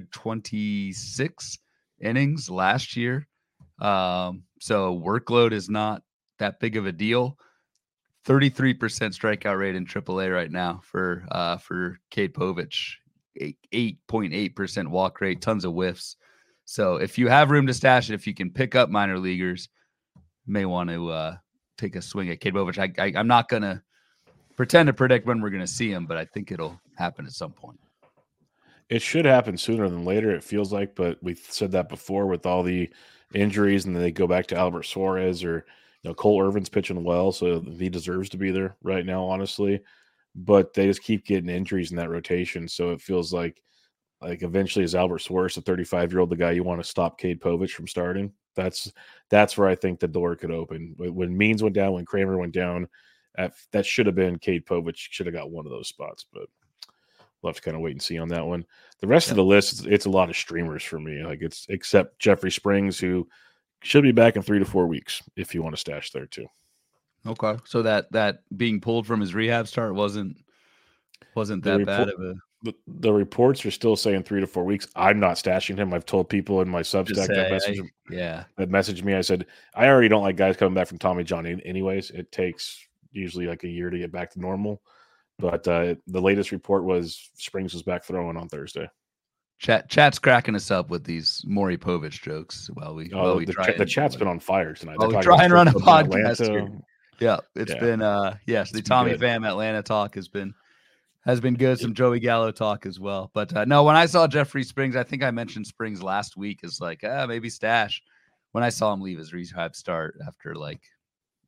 126 innings last year. So workload is not that big of a deal. 33% strikeout rate in AAA right now for Cade Povich. 8.8% walk rate, tons of whiffs. So if you have room to stash it, if you can pick up minor leaguers, you may want to take a swing at Cade Povich. I'm not going to pretend to predict when we're going to see him, but I think it'll happen at some point. It should happen sooner than later, it feels like, but we said that before with all the injuries, and then they go back to Albert Suarez, or Cole Irvin's pitching well, so he deserves to be there right now, honestly. But they just keep getting injuries in that rotation, so it feels like eventually is Albert Suarez, the 35-year-old, the guy you want to stop Cade Povich from starting? That's where I think the door could open. When Means went down, when Kramer went down, that should have been Cade Povich. Should have got one of those spots, but we'll have to kind of wait and see on that one. The rest of the list, it's a lot of streamers for me. Like it's except Jeffrey Springs, who should be back in 3 to 4 weeks if you want to stash there too. Okay, so that being pulled from his rehab start wasn't that bad of a. The reports are still saying 3 to 4 weeks. I'm not stashing him. I've told people in my Substack that messaged me. I said I already don't like guys coming back from Tommy John. Anyways, it takes usually like a year to get back to normal. But the latest report was Springs was back throwing on Thursday. Chat's cracking us up with these Maury Povich jokes while we try. The chat's been on fire tonight. We try and run a podcast here. Yeah, it's been the Tommy Pham Atlanta talk has been good. Some Joey Gallo talk as well. But no, when I saw Jeffrey Springs, I think I mentioned Springs last week as like maybe stash. When I saw him leave his rehab start after like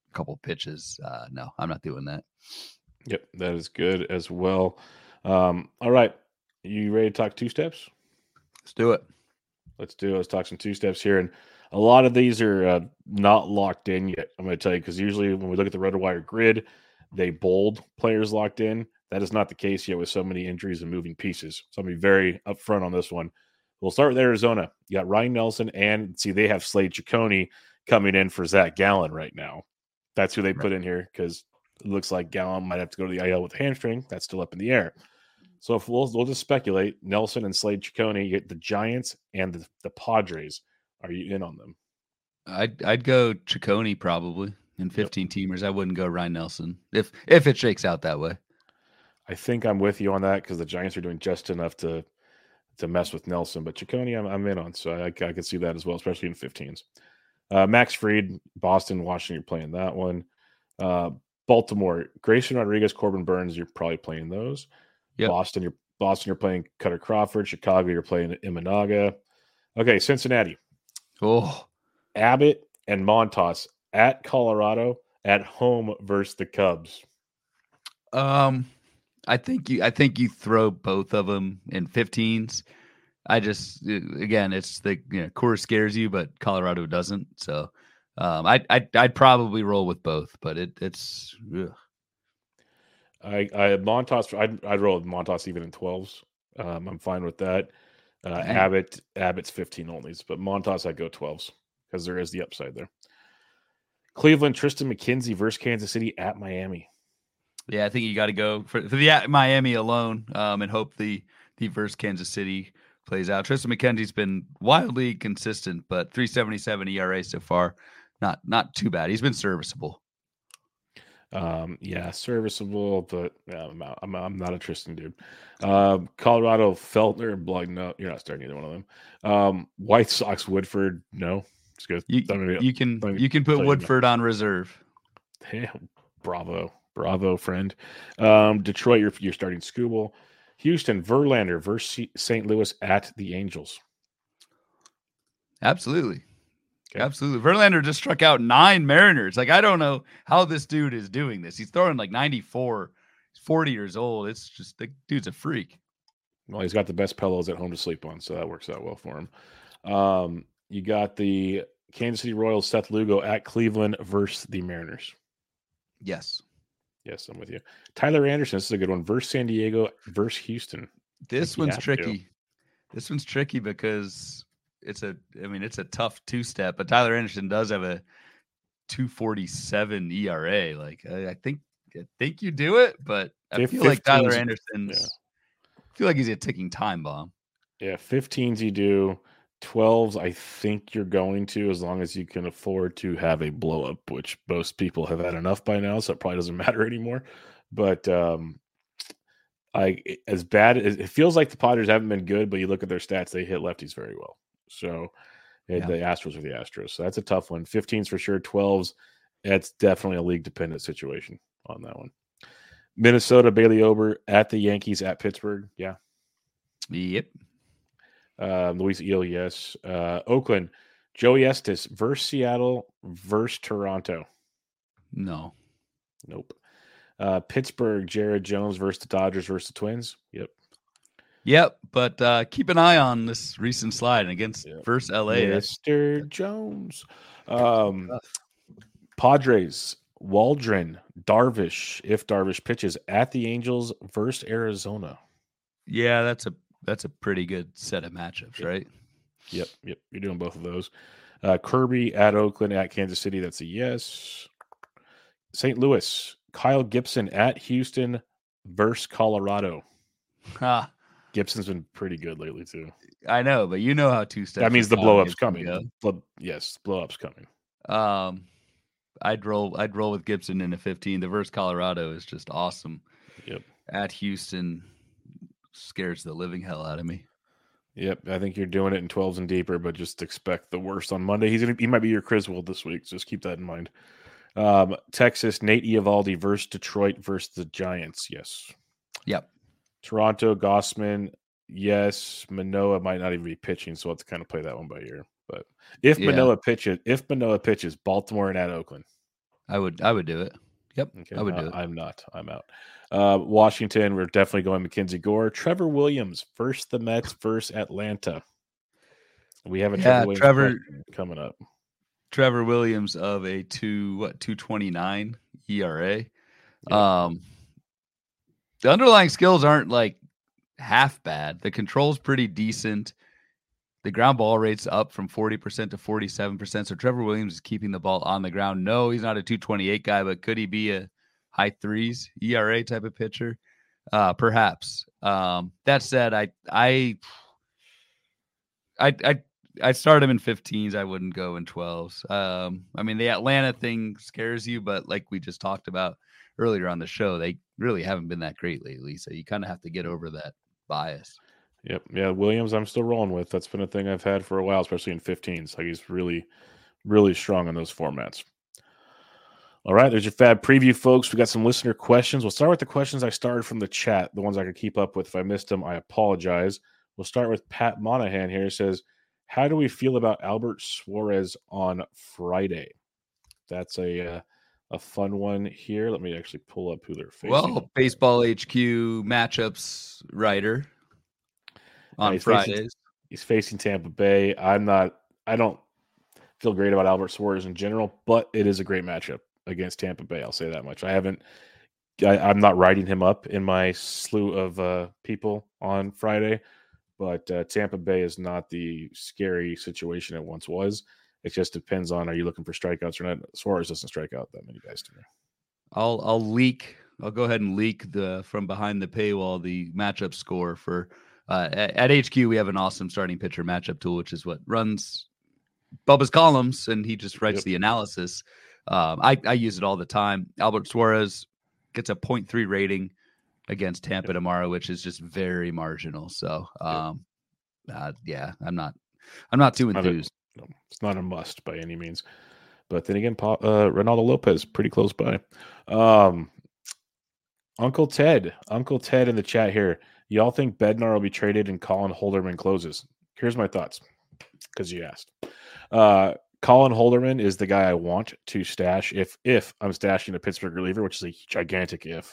couple pitches. No, I'm not doing that. Yep, that is good as well. All right, you ready to talk two steps? Let's do it. Let's do it. Let's talk some two steps here. And a lot of these are not locked in yet. I'm going to tell you, because usually when we look at the RotoWire grid, they bold players locked in. That is not the case yet with so many injuries and moving pieces. So I'm going to be very upfront on this one. We'll start with Arizona. You got Ryan Nelson, and see, they have Slade Ciccone coming in for Zach Gallen right now. That's who they put in here, because it looks like Gallen might have to go to the IL with a hamstring. That's still up in the air. So if we'll just speculate, Nelson and Slade Ciccone, you get the Giants and the Padres. Are you in on them? I'd go Ciccone probably in 15 teamers. I wouldn't go Ryan Nelson if it shakes out that way. I think I'm with you on that, because the Giants are doing just enough to mess with Nelson, but Ciccone I'm in on, so I can see that as well, especially in 15s. Max Fried, Boston, Washington, you're playing that one. Baltimore, Grayson Rodriguez, Corbin Burns, you're probably playing those. Yep. Boston, you're playing Cutter Crawford. Chicago, you're playing Imanaga. Okay, Cincinnati. Oh, Abbott and Montas at Colorado, at home versus the Cubs. I think you throw both of them in 15s. Again, it's the Coors scares you, but Colorado doesn't. So I'd probably roll with both, but it's. Ugh. Montas. I'd roll with Montas even in 12s. I'm fine with that. Abbott's 15 only, but Montas I go 12s because there is the upside there. Cleveland, Tristan McKenzie versus Kansas City at Miami. Yeah, I think you got to go for the Miami alone, and hope the versus Kansas City plays out. Tristan McKenzie's been wildly consistent, but 3.77 ERA so far, not too bad. He's been serviceable. Yeah, serviceable, but I'm not a Tristan dude. Colorado, Feltner and Blug. No, you're not starting either one of them. White Sox, Woodford. No, it's good. You can put Woodford on reserve. Hey, bravo, friend. Detroit, you're starting Skubal. Houston, Verlander versus St. Louis at the Angels. Absolutely. Okay. Absolutely. Verlander just struck out 9 Mariners. Like, I don't know how this dude is doing this. He's throwing like 94. He's 40 years old. It's just, the dude's a freak. Well, he's got the best pillows at home to sleep on, so that works out well for him. You got the Kansas City Royals, Seth Lugo at Cleveland versus the Mariners. Yes, I'm with you. Tyler Anderson, this is a good one. Versus San Diego versus Houston. This one's tricky. This one's tricky because it's a tough two-step, but Tyler Anderson does have a 2.47 ERA. Like, I think you do it, but I feel like Tyler Anderson's. I feel like he's a ticking time bomb. Yeah, 15s you do. 12s, I think you're going to, as long as you can afford to have a blow up, which most people have had enough by now, so it probably doesn't matter anymore. But as bad as it feels like the Padres haven't been good, but you look at their stats, they hit lefties very well. So the Astros are the Astros. So that's a tough one. 15s for sure. 12s, that's definitely a league dependent situation on that one. Minnesota, Bailey Ober at the Yankees at Pittsburgh. Yeah. Yep. Luis Eel, yes. Oakland, Joey Estes versus Seattle versus Toronto. No. Nope. Pittsburgh, Jared Jones versus the Dodgers versus the Twins. Yep, but keep an eye on this recent slide against versus LA. Mr. Jones. Padres, Waldron, Darvish, if Darvish pitches at the Angels versus Arizona. Yeah, that's a pretty good set of matchups, right? Yep. You're doing both of those. Kirby at Oakland, at Kansas City. That's a yes. St. Louis, Kyle Gibson at Houston versus Colorado. Gibson's been pretty good lately too. I know, but you know how two-step. That means the blow-up's coming. Yes, blow-up's coming. I'd roll with Gibson in a 15. The versus Colorado is just awesome. Yep. At Houston scares the living hell out of me. Yep, I think you're doing it in 12s and deeper, but just expect the worst on Monday. He might be your Criswell this week, so just keep that in mind. Texas, Nate Eovaldi versus Detroit versus the Giants. Yes. Yep. Toronto, Gossman. Yes. Manoah might not even be pitching, so let's kind of play that one by ear. But if Manoah pitches, Baltimore and at Oakland. I would do it. Yep, Okay, I would do it. I'm not. I'm out. Washington, we're definitely going Mackenzie Gore. Trevor Williams, first the Mets, first Atlanta. We have a Trevor Williams question coming up. Trevor Williams of a 2.29 ERA. Yeah. The underlying skills aren't like half bad. The control's pretty decent. The ground ball rate's up from 40% to 47%. So Trevor Williams is keeping the ball on the ground. No, he's not a 228 guy, but could he be a high threes ERA type of pitcher? Perhaps. That said, I'd start him in 15s. I wouldn't go in 12s. I mean, the Atlanta thing scares you, but like we just talked about earlier on the show, they really haven't been that great lately. So you kind of have to get over that bias. Yep. Yeah. Williams, I'm still rolling with. That's been a thing I've had for a while, especially in 15s. Like he's really, really strong in those formats. All right. There's your Fab preview, folks. We got some listener questions. We'll start with the questions I started from the chat, the ones I could keep up with. If I missed them, I apologize. We'll start with Pat Monahan here. It says, how do we feel about Albert Suarez on Friday? That's a fun one here. Let me actually pull up who they're facing. Well, Baseball HQ matchups writer on Fridays. He's facing Tampa Bay. I don't feel great about Albert Suarez in general, but it is a great matchup against Tampa Bay. I'll say that much. I'm not writing him up in my slew of people on Friday, but Tampa Bay is not the scary situation it once was. It just depends on, are you looking for strikeouts or not? Suarez doesn't strike out that many guys to me. I'll go ahead and leak the from behind the paywall the matchup score for at HQ. We have an awesome starting pitcher matchup tool, which is what runs Bubba's columns, and he just writes the analysis. I use it all the time. Albert Suarez gets a 0.3 rating against Tampa tomorrow, which is just very marginal. So, yeah, I'm not too enthused. It's not a must by any means. But then again, Ronaldo Lopez, pretty close by. Uncle Ted in the chat here. Y'all think Bednar will be traded and Colin Holderman closes? Here's my thoughts, because you asked. Colin Holderman is the guy I want to stash if I'm stashing a Pittsburgh reliever, which is a gigantic if.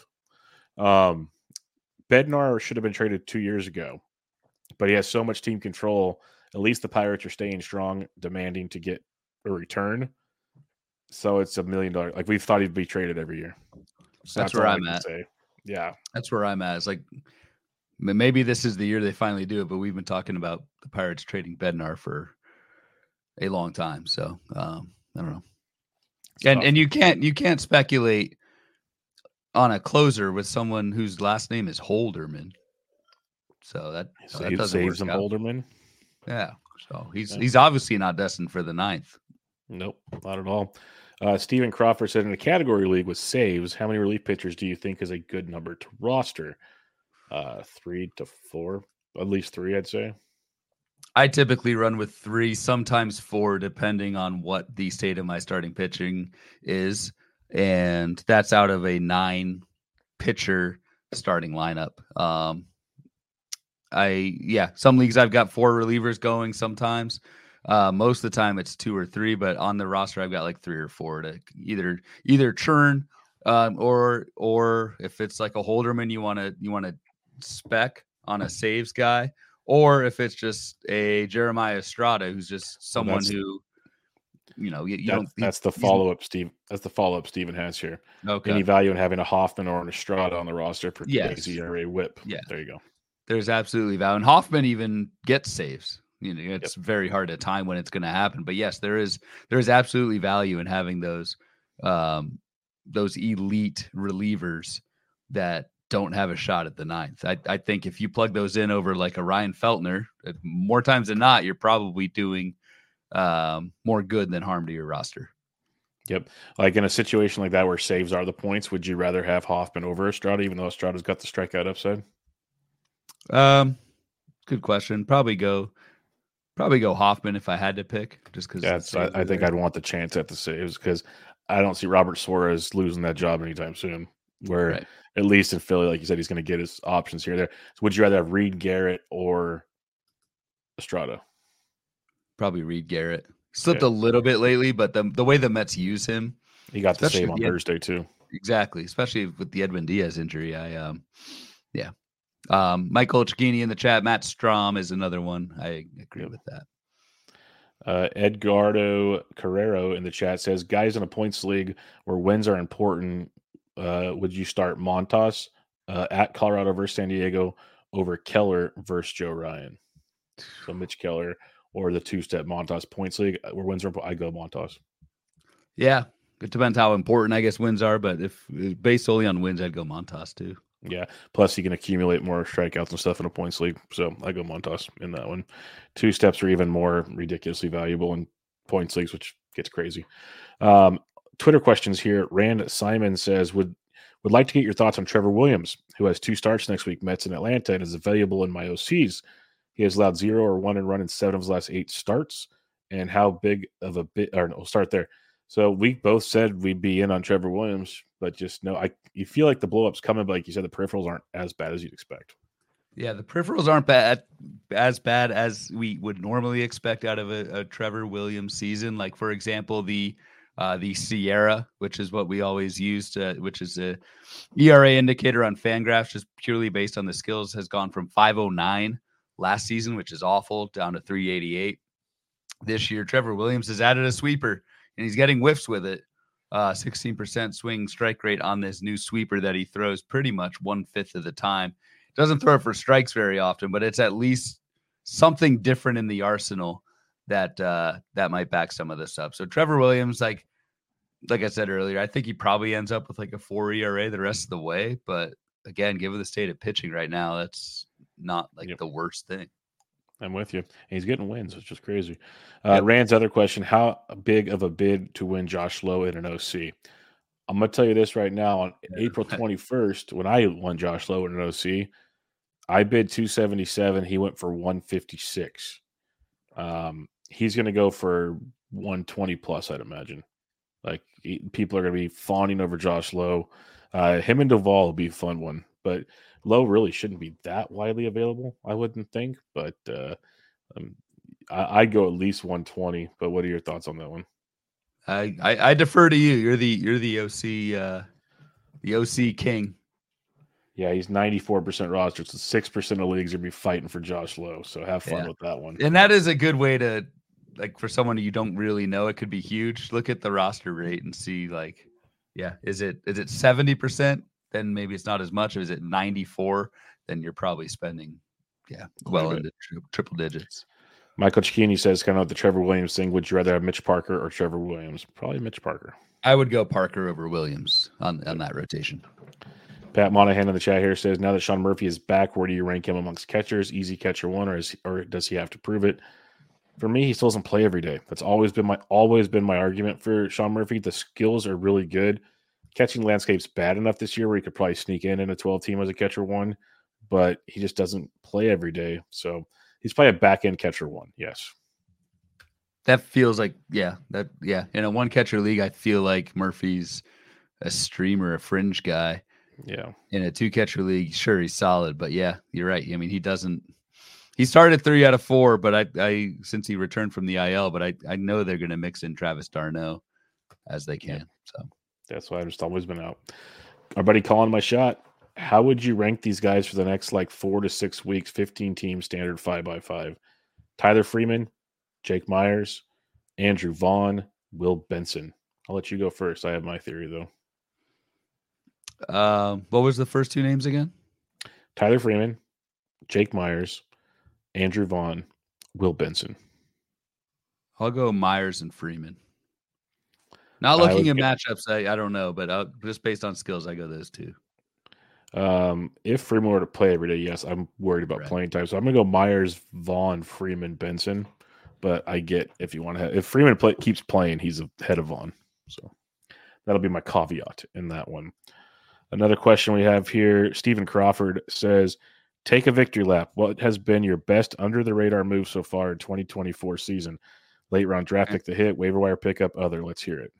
Bednar should have been traded 2 years ago, but he has so much team control. At least the Pirates are staying strong, demanding to get a return. So it's $1 million. Like, we've thought he'd be traded every year. So that's where I'm at. Yeah. That's where I'm at. It's like, maybe this is the year they finally do it, but we've been talking about the Pirates trading Bednar for a long time. So I don't know. And you can't speculate on a closer with someone whose last name is Holderman. So that doesn't saves work him out. Holderman. Yeah. So he's obviously not destined for the ninth. Nope, not at all. Stephen Crawford said, in a category league with saves, how many relief pitchers do you think is a good number to roster? 3 to 4, at least 3, I'd say. I typically run with 3, sometimes 4, depending on what the state of my starting pitching is. And that's out of a 9 pitcher starting lineup. Some leagues I've got 4 relievers going sometimes. Most of the time it's 2 or 3, but on the roster I've got like 3 or 4 to either churn or if it's like a Holderman you want to spec on a saves guy, or if it's just a Jeremiah Estrada who's just someone who that's the follow-up Steven has here. Okay. Any value in having a Hoffman or an Estrada on the roster for today's ERA whip? Yeah, there you go. There's absolutely value, and Hoffman even gets saves. It's very hard to time when it's going to happen, but yes, there is absolutely value in having those elite relievers that don't have a shot at the ninth. I think if you plug those in over like a Ryan Feltner, more times than not, you're probably doing more good than harm to your roster. Yep. Like in a situation like that where saves are the points, would you rather have Hoffman over Estrada, even though Estrada's got the strikeout upside? Good question. Probably go Hoffman if I had to pick, just because. I think I'd want the chance at the saves because I don't see Robert Suarez losing that job anytime soon. Where at least in Philly, like you said, he's going to get his options here or there. So would you rather have Reed Garrett or Estrada? Probably Reed Garrett. Slipped a little bit lately, but the way the Mets use him, He got the Especially save with on Thursday too. exactly, especially with the Edwin Diaz injury. Yeah. Michael Cicchini in the chat. Matt Strom is another one. I agree with that. Edgardo Carrero in the chat says, guys in a points league where wins are important, would you start Montas at Colorado versus San Diego over Keller versus Joe Ryan? So Mitch Keller or the two-step Montas points league where wins are important, I go Montas. Yeah. It depends how important, I guess, wins are, but if based solely on wins, I'd go Montas too. Yeah. Plus, he can accumulate more strikeouts and stuff in a points league. So I go Montas in that one. Two steps are even more ridiculously valuable in points leagues, which gets crazy. Twitter questions here. Rand Simon says, would like to get your thoughts on Trevor Williams, who has 2 starts next week, Mets in Atlanta, and is available in my OCs. He has allowed 0 or 1 and run in 7 of his last 8 starts. And how big of a bit, or no, we'll start there. So we both said we'd be in on Trevor Williams, but just you feel like the blow-up's coming, but like you said, the peripherals aren't as bad as you'd expect. Yeah, the peripherals aren't as bad as we would normally expect out of a Trevor Williams season. Like, for example, the Sierra, which is what we always used, which is a ERA indicator on Fangraphs, just purely based on the skills, has gone from 509 last season, which is awful, down to 388 this year. Trevor Williams has added a sweeper, and he's getting whiffs with it. 16% swing strike rate on this new sweeper that he throws pretty much 1/5 of the time. Doesn't throw it for strikes very often, but it's at least something different in the arsenal that might back some of this up. So Trevor Williams, like I said earlier, I think he probably ends up with like a 4 ERA the rest of the way. But again, given the state of pitching right now, that's not like the worst thing. I'm with you. And he's getting wins, which is crazy. Rand's other question, how big of a bid to win Josh Lowe in an OC? I'm going to tell you this right now. On April 21st, when I won Josh Lowe in an OC, I bid 277. He went for 156. He's going to go for 120 plus, I'd imagine. Like, people are going to be fawning over Josh Lowe. Him and Duvall will be a fun one, but Lowe really shouldn't be that widely available, I wouldn't think. But I'd go at least 120. But what are your thoughts on that one? I defer to you. You're the OC king. Yeah, he's 94% rostered, so 6% of leagues are be fighting for Josh Lowe. So have fun with that one. And that is a good way to, like, for someone you don't really know, it could be huge. Look at the roster rate and see, like, is it 70%? Then maybe it's not as much. Or is it 94? Then you're probably spending, well into triple digits. Michael Cicchini says, kind of like the Trevor Williams thing, would you rather have Mitch Parker or Trevor Williams? Probably Mitch Parker. I would go Parker over Williams on that rotation. Pat Monahan in the chat here says, now that Sean Murphy is back, where do you rank him amongst catchers? Easy catcher one, or does he have to prove it? For me, he still doesn't play every day. That's always been my argument for Sean Murphy. The skills are really good. Catching landscape's bad enough this year where he could probably sneak in a 12 team as a catcher one, but he just doesn't play every day. So he's probably a back end catcher one. Yes. That feels like, in a one catcher league, I feel like Murphy's a streamer, a fringe guy. Yeah. In a 2-catcher league, sure, he's solid, but yeah, you're right. I mean, he started 3 out of 4, but I since he returned from the IL, but I know they're going to mix in Travis d'Arnaud as they can. So that's why I've just always been out. Our buddy calling my shot. How would you rank these guys for the next 4 to 6 weeks, 15 team standard 5x5? Tyler Freeman, Jake Myers, Andrew Vaughn, Will Benson. I'll let you go first. I have my theory though. What was the first 2 names again? Tyler Freeman, Jake Myers, Andrew Vaughn, Will Benson. I'll go Myers and Freeman. Not looking at matchups, I don't know, but just based on skills, I go those 2. If Freeman were to play every day, yes, I'm worried about playing time. So I'm going to go Myers, Vaughn, Freeman, Benson. But I get if Freeman keeps playing, he's ahead of Vaughn. So that'll be my caveat in that one. Another question we have here, Stephen Crawford says, take a victory lap. What has been your best under-the-radar move so far in 2024 season? Late round draft pick to hit, waiver wire pickup, other. Let's hear it.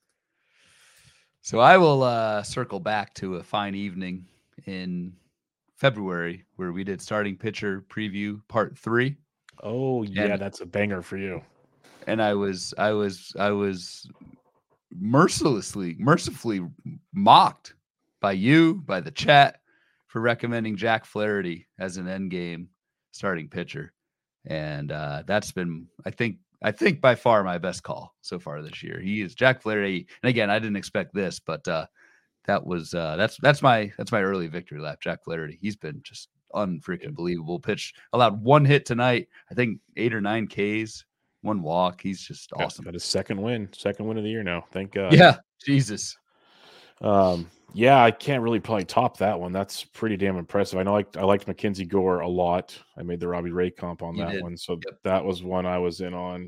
So I will circle back to a fine evening in February where we did starting pitcher preview part 3. Oh, yeah, that's a banger for you. And I was mercifully mocked by you, by the chat, for recommending Jack Flaherty as an end game starting pitcher. And that's been, I think by far my best call so far this year. He is Jack Flaherty. And again, I didn't expect this, but that's my early victory lap. Jack Flaherty. He's been just unfreaking believable. Pitch, allowed 1 hit tonight. I think 8 or 9 Ks, 1 walk. He's just awesome. Got his second win of the year now. Thank God. Yeah, Jesus. Yeah, I can't really probably top that one. That's pretty damn impressive. I know I liked Mackenzie Gore a lot. I made the Robbie Ray comp on that one. So that was one I was in on.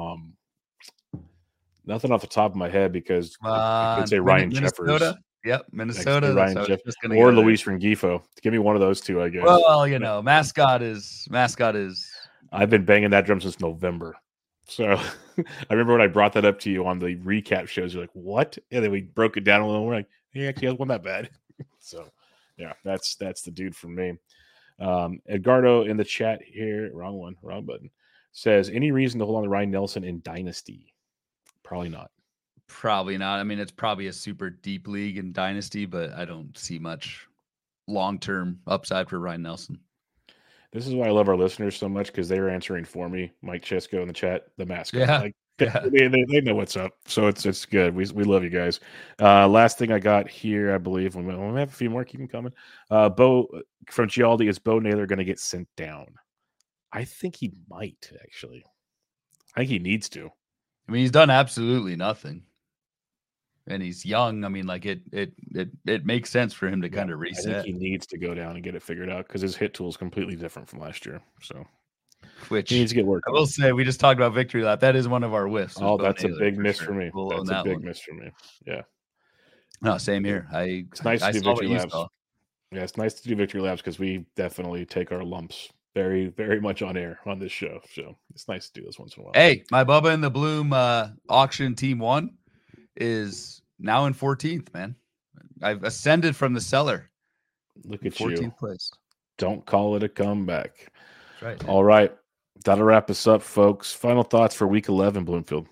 Nothing off the top of my head because I could say Ryan Minnesota. Jeffers. Yep, Minnesota. Ryan Jeffers or Luis Rengifo. Give me one of those two, I guess. Well, mascot is. I've been banging that drum since November. So I remember when I brought that up to you on the recap shows, you're like, what? And then we broke it down a little. We're like, he actually hasn't won that bad. So yeah, that's the dude for me. Edgardo in the chat here, wrong button, says, any reason to hold on to Ryan Nelson in Dynasty? Probably not. I mean, it's probably a super deep league in Dynasty, but I don't see much long-term upside for Ryan Nelson. This is why I love our listeners so much, because they were answering for me. Mike Chesko in the chat, the mascot. Yeah. They know what's up. So it's good. We love you guys. Last thing I got here, I believe, when we have a few more, keep them coming. Bo from Gialdi, is Bo Naylor going to get sent down? I think he might, actually. I think he needs to. I mean, he's done absolutely nothing. And he's young. I mean, like it makes sense for him to kind of reset. I think he needs to go down and get it figured out because his hit tool is completely different from last year. So, which he needs to get work. I will say, we just talked about victory lap. That is one of our whiffs. Oh, that's a big miss for me. That's a big miss for me. Yeah. No, same here. It's nice to do victory laps. Yeah, it's nice to do victory laps because we definitely take our lumps very, very much on air on this show. So it's nice to do this once in a while. Hey, my Bubba in the Bloom auction team 1 is now in 14th, man. I've ascended from the cellar. Look at 14th you. place. Don't call it a comeback. That's right. All right. That'll wrap us up, folks. Final thoughts for week 11, Bloomfield.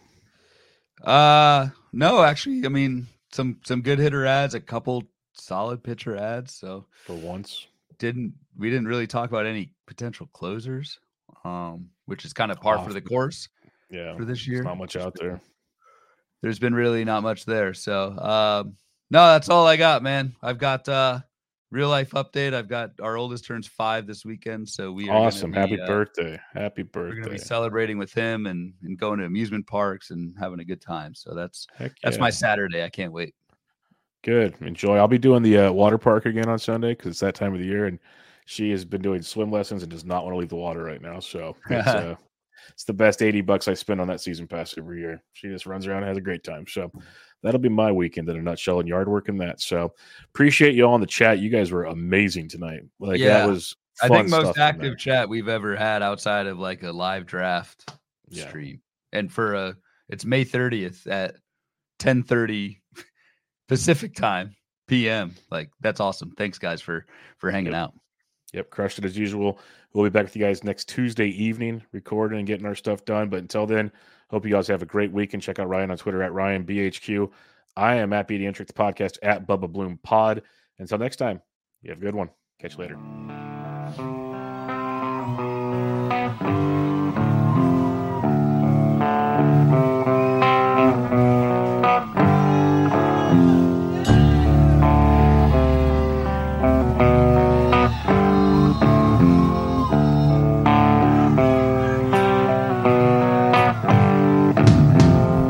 No, actually, I mean, some good hitter ads, a couple solid pitcher ads. So for once, we didn't really talk about any potential closers, which is kind of par for the course. Yeah, for this year. Not much out there. There's been really not much there. So, no, that's all I got, man. I've got real life update. I've got our oldest turns 5 this weekend. So we are awesome. Happy birthday. Happy birthday. We're going to be celebrating with him and going to amusement parks and having a good time. So that's my Saturday. I can't wait. Good. Enjoy. I'll be doing the water park again on Sunday because it's that time of the year. And she has been doing swim lessons and does not want to leave the water right now. So it's the best $80 I spend on that season pass every year. She just runs around and has a great time. So that'll be my weekend in a nutshell and yard work and that. So appreciate you all in the chat. You guys were amazing tonight. That was fun. I think most active chat we've ever had outside of like a live draft stream. And it's May 30th at 10:30 Pacific time PM. Like, that's awesome. Thanks guys for hanging out. Yep, crushed it as usual. We'll be back with you guys next Tuesday evening, recording and getting our stuff done. But until then, hope you guys have a great week and check out Ryan on Twitter at RyanBHQ. I am at BDintric Podcast at Bubba Bloom Pod. Until next time, you have a good one. Catch you later.